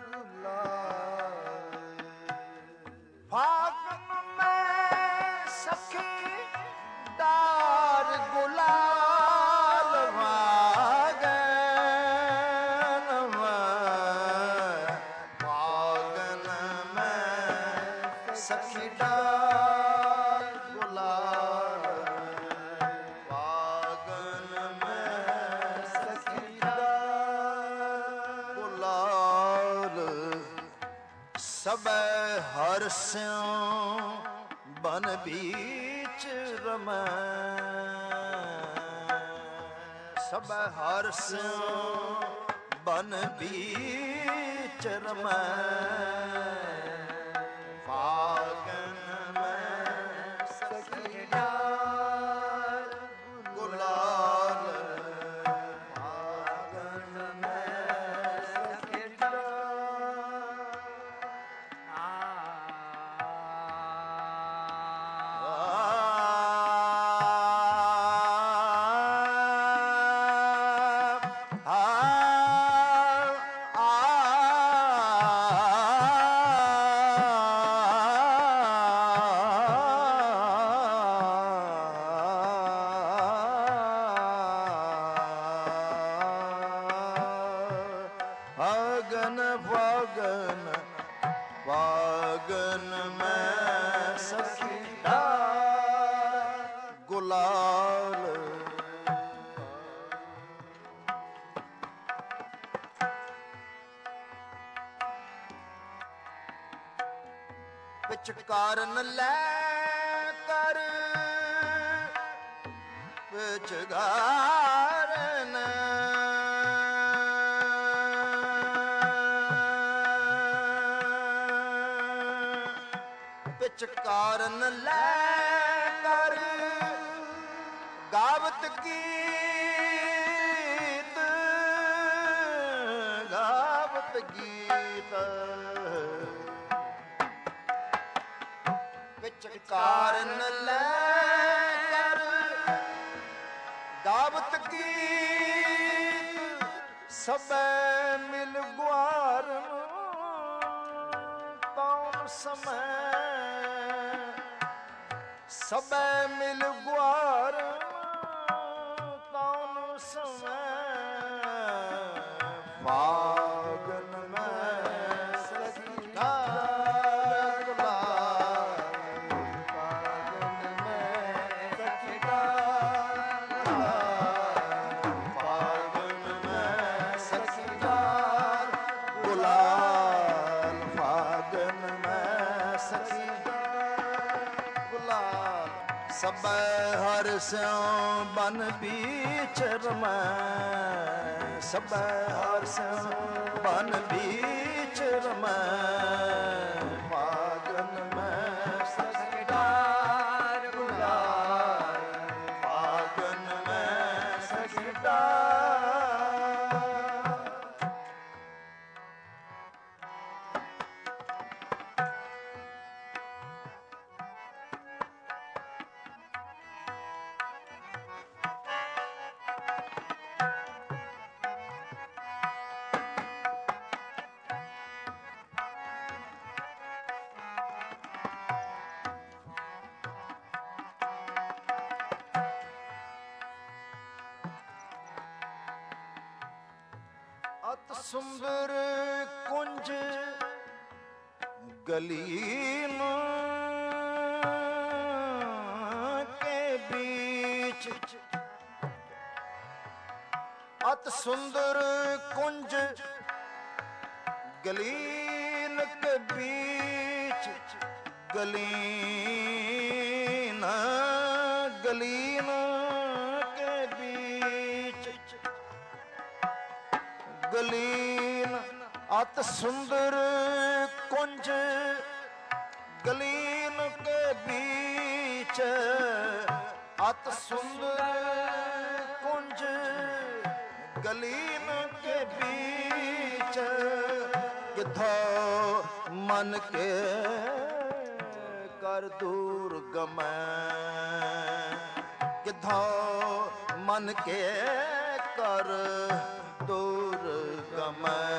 Speaker 1: ਫਾਗਨ ਮੈਂ ਸਖੀ ਡਾਰ ਗੁਲਾਲ ਫਾਗਨ ਮੈਂ ਸਖੀ ਡਾਰ ਗੁਲਾਲ ਫਾਗਨ ਮੈਂ ਸਖੀ ਸਭੈ ਹਰਿ ਸਿਉ ਬਨ ਬੀਚ ਰਮੈ ਸਭੈ ਹਰਿ ਸਿਉ ਬਨ ਬੀਚ ਰਮੈ ਫਾਗਨ ਮੈਂ ਸਖੀ ਡਾਰ ਗੁਲਾਲ ਫਾਗਨ ਮੈਂ ਸਖੀ ਫਾਗਨ ਫਾਗਨ ਫਾਗਨ ਮੈਂ ਸਖੀ ਡਾਰ ਗੁਲਾਲ ਵਿਚ ਕਾਰਨ ਲੈ ਕਰ ਵਿਚ ਗਾਰਨ ਵਿਚ ਕਾਰਨ ਲੈ ਕਰ ਗਾਵਤ ਗੀਤ ਗਾਵਤ ਗੀਤ ਵਿਚ ਕਾਰਨ ਲੈ ਕਰ ਗਾਵਤ ਗੀਤ ਸਭੈ ਮਿਲ ਗੁਆਰਨ ਤਉ ਸਮੈ ਸਭੈ ਮਿਲ ਗੁਆਰ ਤਾਉ ਸਮੈ ਫਾਗਨ ਮੈਂ ਸਖੀਆ ਸਭੈ ਹਰਿ ਸਿਉ ਬਨ ਬੀਚ ਰਮੈ ਸਭੈ ਹਰਿ ਸਿਉ ਬਨ ਬੀਚ ਰਮੈ ਫਾਗਨ ਮੈਂ ਸਖੀਦਾਰ ਗੁਲਾਲ ਫਾਗਨ ਮੈਂ ਸਖੀਦਾਰ ਅਤ ਸੁੰਦਰ ਕੁੰਜ ਗਲੀਨ ਕੇ ਬੀਚ ਅਤ ਸੁੰਦਰ ਕੁੰਜ ਗਲੀਨ ਕੇ ਬੀਚ ਗਲੀਨ ਗਲੀਨ ਕੇ ਬੀਚ ਗਲੀਨ ਅਤ ਸੁੰਦਰ ਕੁੰਜ ਗਲੀਨ ਕੇ ਬੀਚ ਅਤ ਸੁੰਦਰ ਕੁੰਜ ਗਲੀਨ ਕੇ ਬੀਚ ਕਿਥੋਂ ਮਨ ਕੇ ਕਰ ਦੂਰ ਗਮੈ ਕਿਥੋਂ ਮਨ ਕੇ ਕਰ ਦੂਰ ਗਮੈ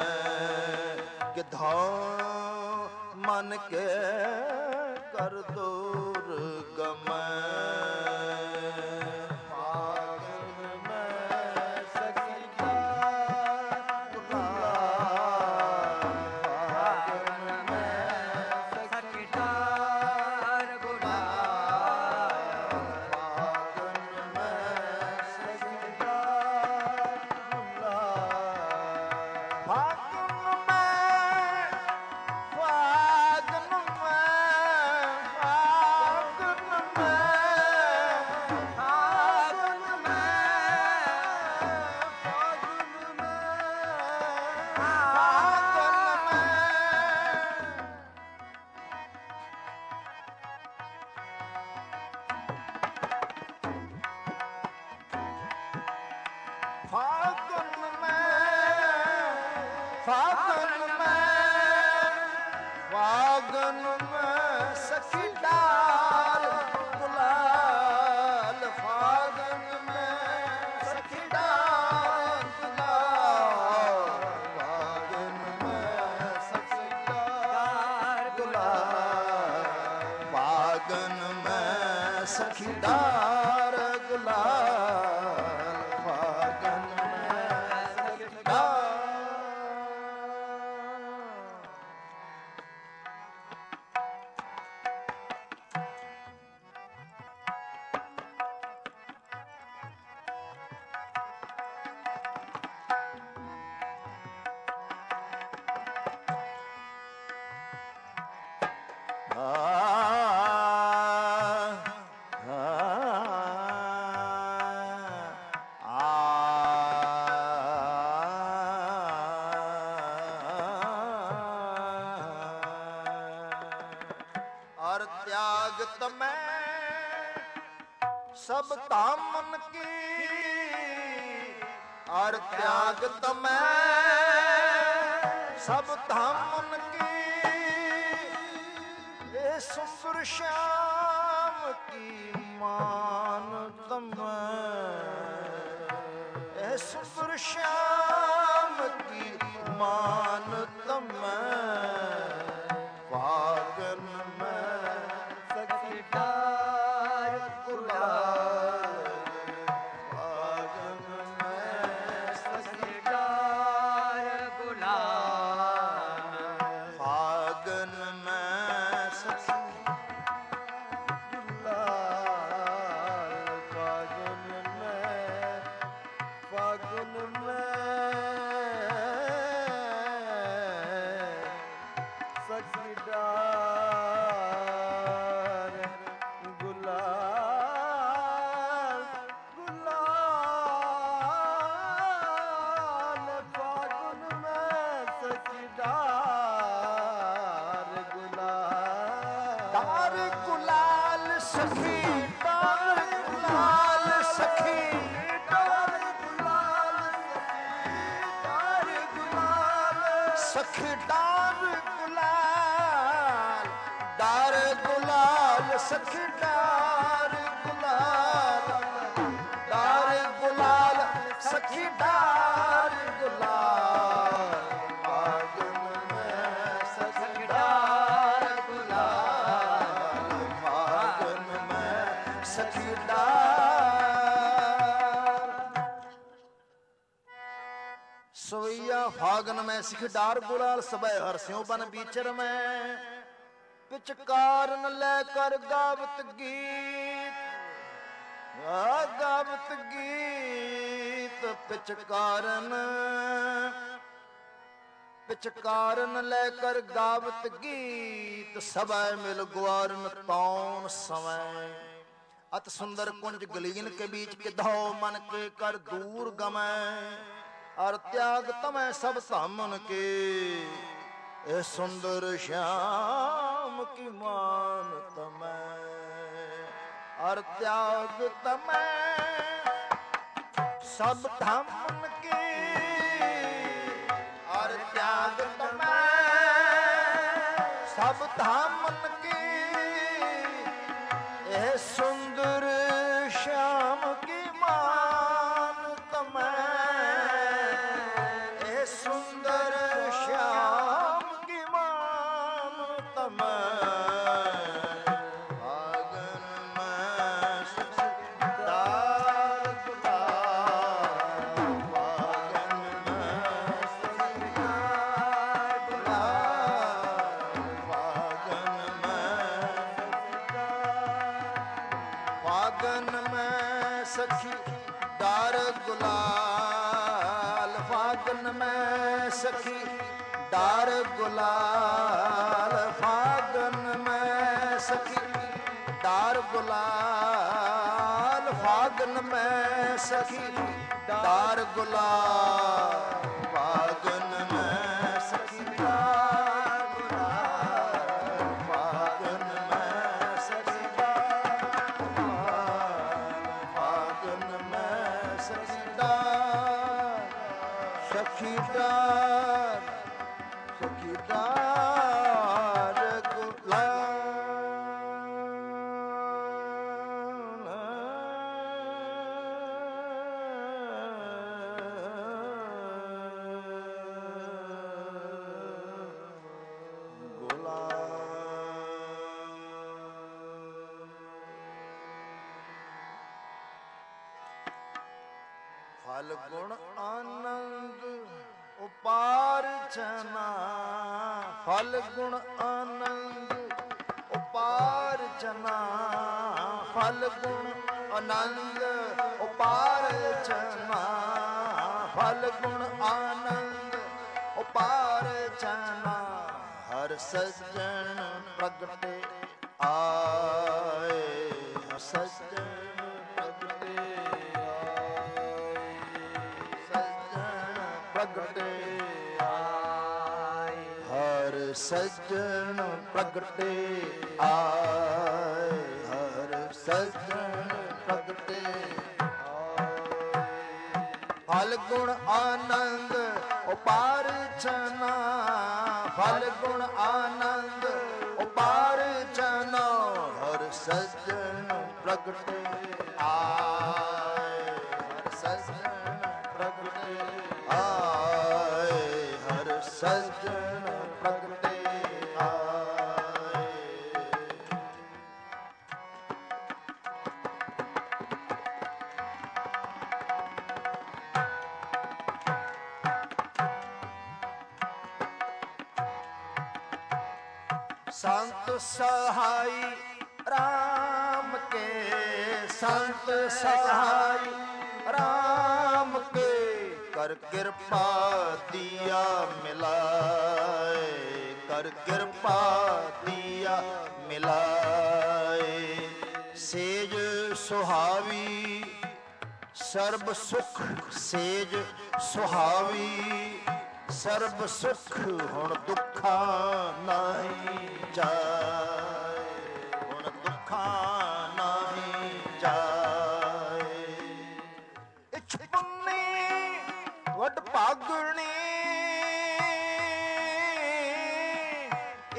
Speaker 1: ਕਿਥੋਂ ਮਨ ਕੇ ਕਰ ਦੂਰ ਗਮੈ ਫਾਗਨ ਮੈਂ ਸਖੀ ਡਾਰ ਗੁਲਾਲ ਫਾਗਨ ਮੈਂ ਸਖੀ ਡਾਰ ਗੁਲਾਲ ਫਾਗਨ ਮੈਂ ਸਖੀ ਡਾਰ ਗੁਲਾਲ ਫਾਗਨ ਮੈਂ ਸਖੀ ਡਾਰ ਗੁਲਾਲ ਫਾਗਨ ਮੈਂ ਸਖੀ ਡਾਰ ਅਰ ਤਿਆਗਤ ਮੈਂ ਸਭ ਧਾਮਨ ਕੀ ਅਰ ਤਿਆਗਤ ਮੈਂ ਸਭ ਧਾਮਨ ਕੀ ਇਹ ਸੁੰਦਰ ਸ਼ਾਮ ਕੀ ਮਾਨ ਤਮੈ ਇਹ ਸੁੰਦਰ ਸ਼ਾਮ ਕੀ ਮਾਨ ਤਮੈ ਸਖੀ ਡਾਰ ਗੁਲਾਲ ਸਖੀ ਡਾਰ ਗੁਲਾਲ ਸਖੀ ਡਾਰ ਗੁਲਾਲ ਡਾਰ ਗੁਲਾਲ ਸਖੀ ਡਾਰ ਗੁਲਾਲ ਡਾਰ ਗੁਲਾਲ ਸਖੀ ਡਾਰ ਗੁਲਾਲ ਫਾਗਨ ਮੈਂ ਸਖੀ ਡਾਰ ਗੁਲਾਲ ਫਾਗਨ ਮੈਂ ਸਖੀ ਡਾਰ ਸਵਈਆ ਫਾਗਨ ਮੈਂ ਸਿਖ ਡਾਰ ਗੁਲਾਲ ਸਭੈ ਹਰ ਸਿਉ ਬਨ ਬੀਚਰ ਮੈਂ ਪਿਚਕਾਰਨ ਲੈ ਕਰ ਗਾਵਤ ਗੀਤ ਗਾਵਤ ਗੀਤ ਪਿਚਕਾਰਨ ਲੈ ਕਰ ਗਾਵਤ ਗੀਤ ਸਭੈ ਮਿਲ ਗੁਆਰਨ ਤੌਣ समय अत सुंदर कुंज गलीन के बीच किधो मन के कर दूर गमै और त्याग तमै सब सामन के ए सुंदर श्याम की मान तमै और त्याग तमै सब धामन के और त्याग तमै सब धामन के ए सुंदर श्याम की मान तमै ए सुंदर श्याम की मान तमै फागन में सखीदार गुलाल फागन में सखीदार गुलाल फागन में सखी डार गुलाल फागन में सखी डार गुलाल फागन में सखी डार गुलाल फागन में सखी डार गुलाल फागन में सखी डार गुलाल फागन में सखी सखीदार सखीदार फल गुण आनंद उपार जना फल गुण आनंद उपार जना फल गुण आनंद उपार जना फल गुण आनंद उपार जना हर सज्जन प्रगटे आए सज्जन प्रगटे आए हर सज्जन प्रगटे आए हर सज्जन प्रगटे आए फल गुण आनंद उपार जना फल गुण आनंद उपार जना हर सज्जन प्रगटे आए हर सज्जन प्रगटे आए हर सज्जन प्रगटे आए संत सहाय राम के संत सहाय राम के कर कृपा दिया मिलाए कर कृपा दिया मिलाए सेज सुहावी सर्ब सुख सेज सुहावी सर्ब सुख हुण दुखा नहीं जाए हुण दुखा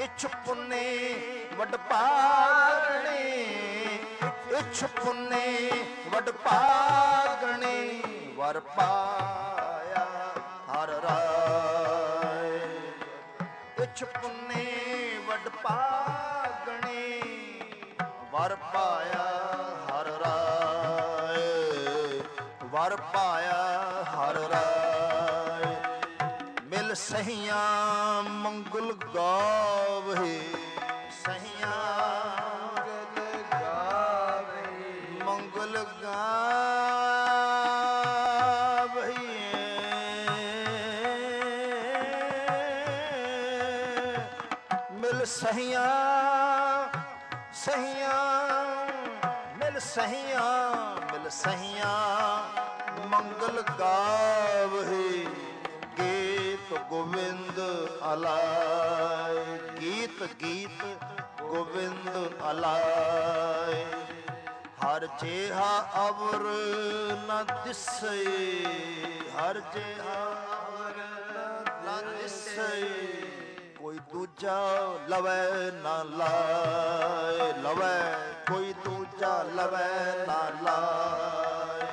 Speaker 1: ਇਛ ਪੁੰਨੇ ਵਡ ਭਾਗਣੇ, ਇਛ ਪੁੰਨੇ ਵਡ ਭਾਗਣੇ, ਵਰ ਪਾਇਆ ਹਰ ਰਾਏ। ਇਛ ਪੁੰਨੇ ਵਡ ਭਾਗਣੇ, ਵਰ ਪਾਇਆ ਹਰ ਰਾਏ, ਵਰ ਪਾਇਆ ਹਰ ਰਾਏ। ਮਿਲ ਸਹੀਆਂ ਮੰਗਲ ਗਾਵਹਿ, ਸਹੀਆਂ ਮੰਗਲ ਗਾਵਹਿ, ਮੰਗਲ ਗਾਵਹਿ। ਮਿਲ ਸਹੀਆਂ, ਸਹੀਆਂ ਮਿਲ ਸਹੀਆਂ, ਮਿਲ ਸਹੀਆਂ ਮੰਗਲ ਗਾਵਹਿ। ਗੀਤ ਗੋਬਿੰਦ ਅਲਾਏ, ਗੀਤ ਗੀਤ ਗੋਬਿੰਦ ਅਲਾਏ। ਹਰ ਜਿਹਾ ਅਵਰ ਨ ਦਿਸੈ, ਹਰ ਜਿਹਾ ਅਵਰ ਨ ਦਿਸੈ। ਕੋਈ ਦੂਜਾ ਲਵੈ ਨਾ ਲਾਏ, ਲਵੈ ਕੋਈ ਦੂਜਾ ਲਵੈ ਨਾ ਲਾਏ।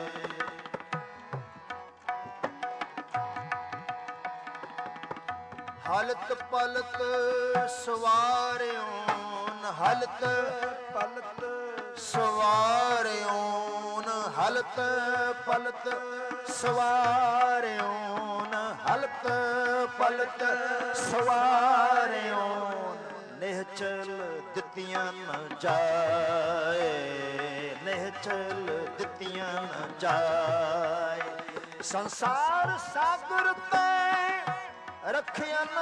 Speaker 1: ਹਲਤ ਪਲਤ ਸਵਾਰਿਓਨ, ਹਲਤ ਪਲਤ ਸਵਾਰਿਓਨ, ਹਲਤ ਪਲਤ ਸਵਾਰਿਓਨ, ਹਲਤ ਪਲਤ ਸਵਾਰਿਓਨ। ਨਿਹਚਲ ਦਿੱਤੀਆਂ ਨ ਜਾਏ, ਨਿਹਚਲ ਦਿੱਤੀਆਂ ਨ ਜਾਏ। ਸੰਸਾਰ ਸਾਗਰ ਤੇ ਰੱਖਿਆ ਨਾ,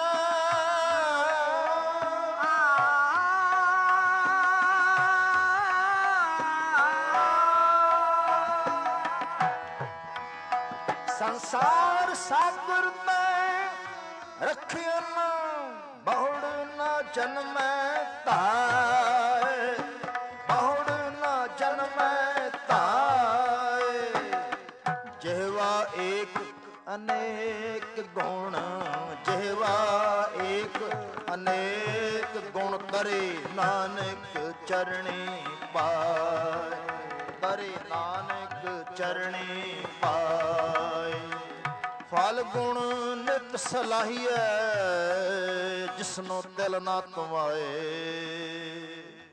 Speaker 1: ਸੰਸਾਰ ਸਾਗਰ ਤੇ ਰੱਖਿਆ ਨਾ। ਬਹੁੜ ਨਾ ਜਨਮੈ ਧਾਏ, ਬਹੁੜ ਨਾ ਜਨਮੈ ਧਾਏ। ਜਿਹਵਾ ਏਕ ਅਨੇਕ ਗੁਣ, ਜਿਹਵਾ ਏਕ ਅਨੇਕ ਗੁਣ ਤਰੇ ਨਾਨਕ ਚਰਣੀ ਪਾਏ, ਤਰੇ ਨਾਨਕ ਚਰਣੀ ਪਾਏ। ਫਲ ਗੁਣ ਨਿਤ ਸਲਾਹੀਐ, ਜਿਸਨੋ ਦਿਲ ਨਾ ਤੁਮਾਏ।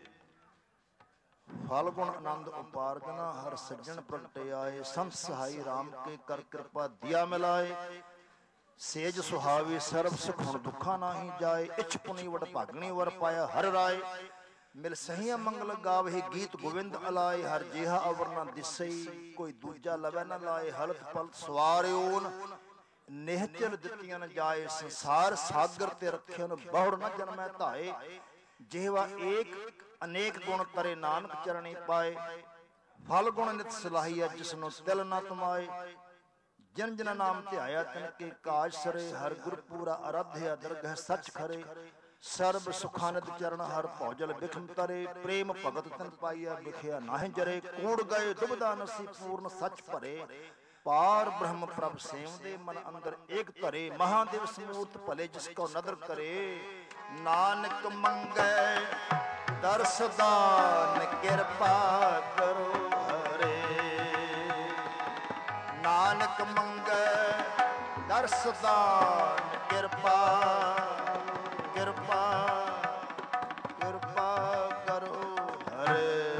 Speaker 1: ਫਲ ਗੁਣ ਆਨੰਦ ਉਪਾਰਜਨਾ, ਹਰ ਸੱਜਣ ਪ੍ਰਗਟੇ ਆਏ। ਸੰਤ ਸਹਾਈ ਰਾਮ ਕੇ ਕਰ ਕਿਰਪਾ ਦਿਆ ਮਿਲਾਏ। ਸੇਜ ਸੁਹਾਵੀ ਸਰਬ ਸੁਖ ਹੁਣ ਦੁੱਖਾ ਨਾਹੀ ਜਾਏ। ਇਛ ਪੁਨੀ ਵਡ ਭਾਗਣੀ, ਵਰ ਪਾਇਆ ਹਰ ਰਾਏ। ਮਿਲ ਸਹੀਆਂ ਮੰਗਲ ਗਾਵਹਿ, ਗੀਤ ਗੋਬਿੰਦ ਅਲਾਏ। ਹਰ ਜਿਹਾ ਅਵਰ ਨ ਦਿਸਈ, ਕੋਈ ਦੂਜਾ ਲਵੈ ਨ ਲਾਏ। ਹਲਤ ਪਲਤ ਸਵਾਰਿਓਨ, ਨਿਹਚਲ ਦਿੱਤੀਆਂ ਨ ਜਾਏ। ਸੰਸਾਰ ਸਾਗਰ ਤੇ ਰੱਖਿਆ ਨ, ਬਹੁੜ ਨ ਜਨਮੈ ਧਾਏ। ਜਿਹਵਾ ਏਕ ਅਨੇਕ ਗੁਣ ਤਰੇ ਨਾਨਕ ਚਰਣੀ ਪਾਏ। ਫਲ ਗੁਣ ਨਿਤ ਸਲਾਹੀਐ, ਜਿਸਨੂੰ ਦਿਲ ਨਾ ਤੁਮਾਏ। ਜਿਨ ਜਿਨ ਨਾਮ ਧਿਆਇਆ ਤਿਨ ਕੇ ਕਾਜ ਸਰੇ। ਹਰ ਗੁਰ ਪੂਰਾ ਅਰਾਧਿਆ, ਦਰਗਹਿ ਸੱਚ ਖਰੇ। ਸਰਬ ਸੁਖਾਨੰਦ ਚਰਨ ਹਰ ਭੌਜਲ ਬਿਖਮ ਤਰੇ। ਪ੍ਰੇਮ ਭਗਤ ਤਿਨ ਪਾਈਆ, ਬਿਖਿਆ ਨਾਹਿ ਜਰੇ। ਕੂੜ ਗਏ ਦੁਬਦਾ ਨਸੀ, ਪੂਰਨ ਸੱਚ ਭਰੇ। ਪਾਰ ਬ੍ਰਹਮ ਪ੍ਰਭ ਸੇਵਦੇ, ਮਨ ਅੰਦਰ ਏਕ ਧਰੇ। ਮਹਾਦੇਵ ਸਮੂਰਤ ਭਲੇ, ਜਿਸ ਕੋ ਨਦਰ ਕਰੇ। ਨਾਨਕ ਮੰਗੈ ਦਰਸ ਦਾਨ, ਕਿਰਪਾ ਕਰੋ ਹਰੇ। ਨਾਨਕ ਮੰਗੈ ਦਰਸ ਦਾਨ, ਕਿਰਪਾ ਕਿਰਪਾ ਕਿਰਪਾ ਕਰੋ ਹਰੇ।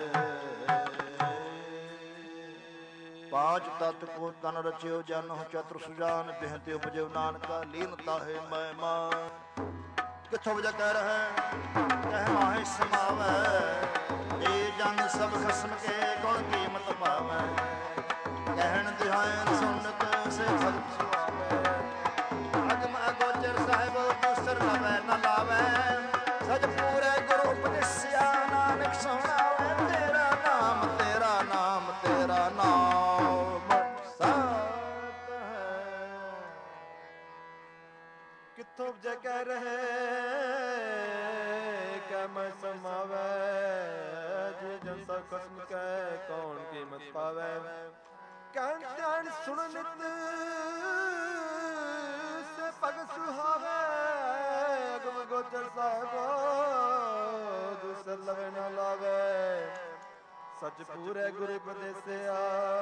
Speaker 1: ਪਾਂਚ ਤਤ ਕੋ ਤਨ ਰਚਿਓ, ਜਨ ਹੋ ਚਤੁਰ ਸੁਜਾਨ। ਬਿਹਤੇ ਉਪਜਿਓ ਨਾਨਕਾ, ਲੀਨ ਤਾਹੇ ਮੈਂ ਮਾਨ। ਕਿੱਥੋਂ ਵਜਾ ਕਹਿ ਰਹਿ ਕਹਿ ਮਾਹੇ ਸਮਾਵੈ। ਇਹ ਜਨ ਸਭ ਖਸਮ ਕੇ ਗੁਣ ਕੀਮਤ ਪਾਵੈ। ਕਹਿਣ ਦਿਹਾਇਨ ਸੁਨਤ ਸੇ ਭਗਤ ਸੁਆਵੈ। ਅਗਮ ਅਗੋਚਰ ਸਾਹਿਬ ਦੂਸਰ ਲਵੈ ਨ ਲਾਵੈ। ਸਜ ਪੂਰੇ ਗੁਰੂ ਉਪਦੇਸਿਆ, ਨਾਨਕ ਸੁਣਾਵੈ। ਤੇਰਾ ਨਾਮ ਤੇਰਾ ਨਾਮ ਤੇਰਾ ਨਾਮ ਸਤ ਹੈ। ਕਿੱਥੋਂ ਵਜਾ ਕਹਿ ਰਹੇ ਕੈ ਮੈਂ ਸਮਾਵੈ। ਜੇ ਜਨ ਸਭ ਖਸਮ ਕੈ ਕੌਣ ਕੀਮਤ ਪਾਵੈ। ਕਹਿਣ ਧਿਆਨ ਸੁਣ ਨਿਤ ਸੇ ਭਗਤ ਸੁਹਾਵੈ। ਅਗਮ ਗੋਚਰ
Speaker 2: ਲਵੇ ਨਾ ਲਾਵੇ। ਸਚ ਪੂਰੇ ਗੁਰ ਉਪਦੇਸਿਆ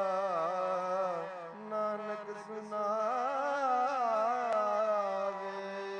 Speaker 2: ਨਾਨਕ ਸੁਨਾਵੇ।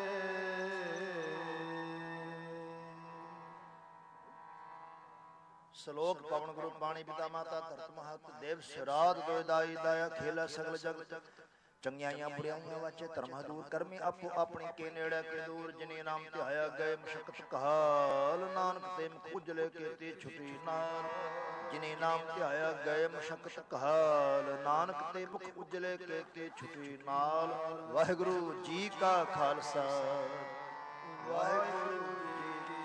Speaker 1: ਸ਼ਲੋਕ ਪਵਨ ਗੁਰੂ ਬਾਣੀ ਪਿਤਾ ਮਾਤਾ ਧਰਤ ਮਹਤ ਦੇਵ ਸਿਰਾਦ ਦੋਇ ਦਾਈ ਦਾਇਆ ਖੇਲਾ ਸਗਲ ਜਗਤ। ਚੰਗਿਆਈਆਂ ਬੁਰਾਈਆਂ ਵਾਚੇ ਧਰਮਾ ਦੂਰ ਕਰਮੀ ਆਪੋ ਆਪਣੀ ਕੇ ਨੇੜੇ ਕੇ ਦੂਰ। ਜਿਨੇ ਨਾਮ ਧਿਆਇਆ ਗਏ ਮਸ਼ਕਤ ਕਹਾਲ ਨਾਨਕ ਤੇ ਮੁਖ ਉਜਲੇ ਕੀਤੀ ਛੁਟੀ ਨਾਲ। ਜਿਨੇ ਨਾਮ ਧਿਆਇਆ ਗਏ ਮਸ਼ਕਤ ਕਹਾਲ ਨਾਨਕ ਤੇ ਮੁਖ ਉਜਲੇ ਕੀਤੀ ਛੁਟੀ ਨਾਲ। ਵਾਹਿਗੁਰੂ ਜੀ ਕਾ ਖਾਲਸਾ ਵਾਹਿਗੁਰੂ ਜੀ ਕੀ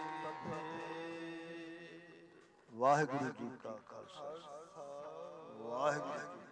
Speaker 1: ਫਤਿਹ। ਵਾਹਿਗੁਰੂ ਜੀ ਕਾ ਖਾਲਸਾ ਵਾਹਿਗੁਰੂ।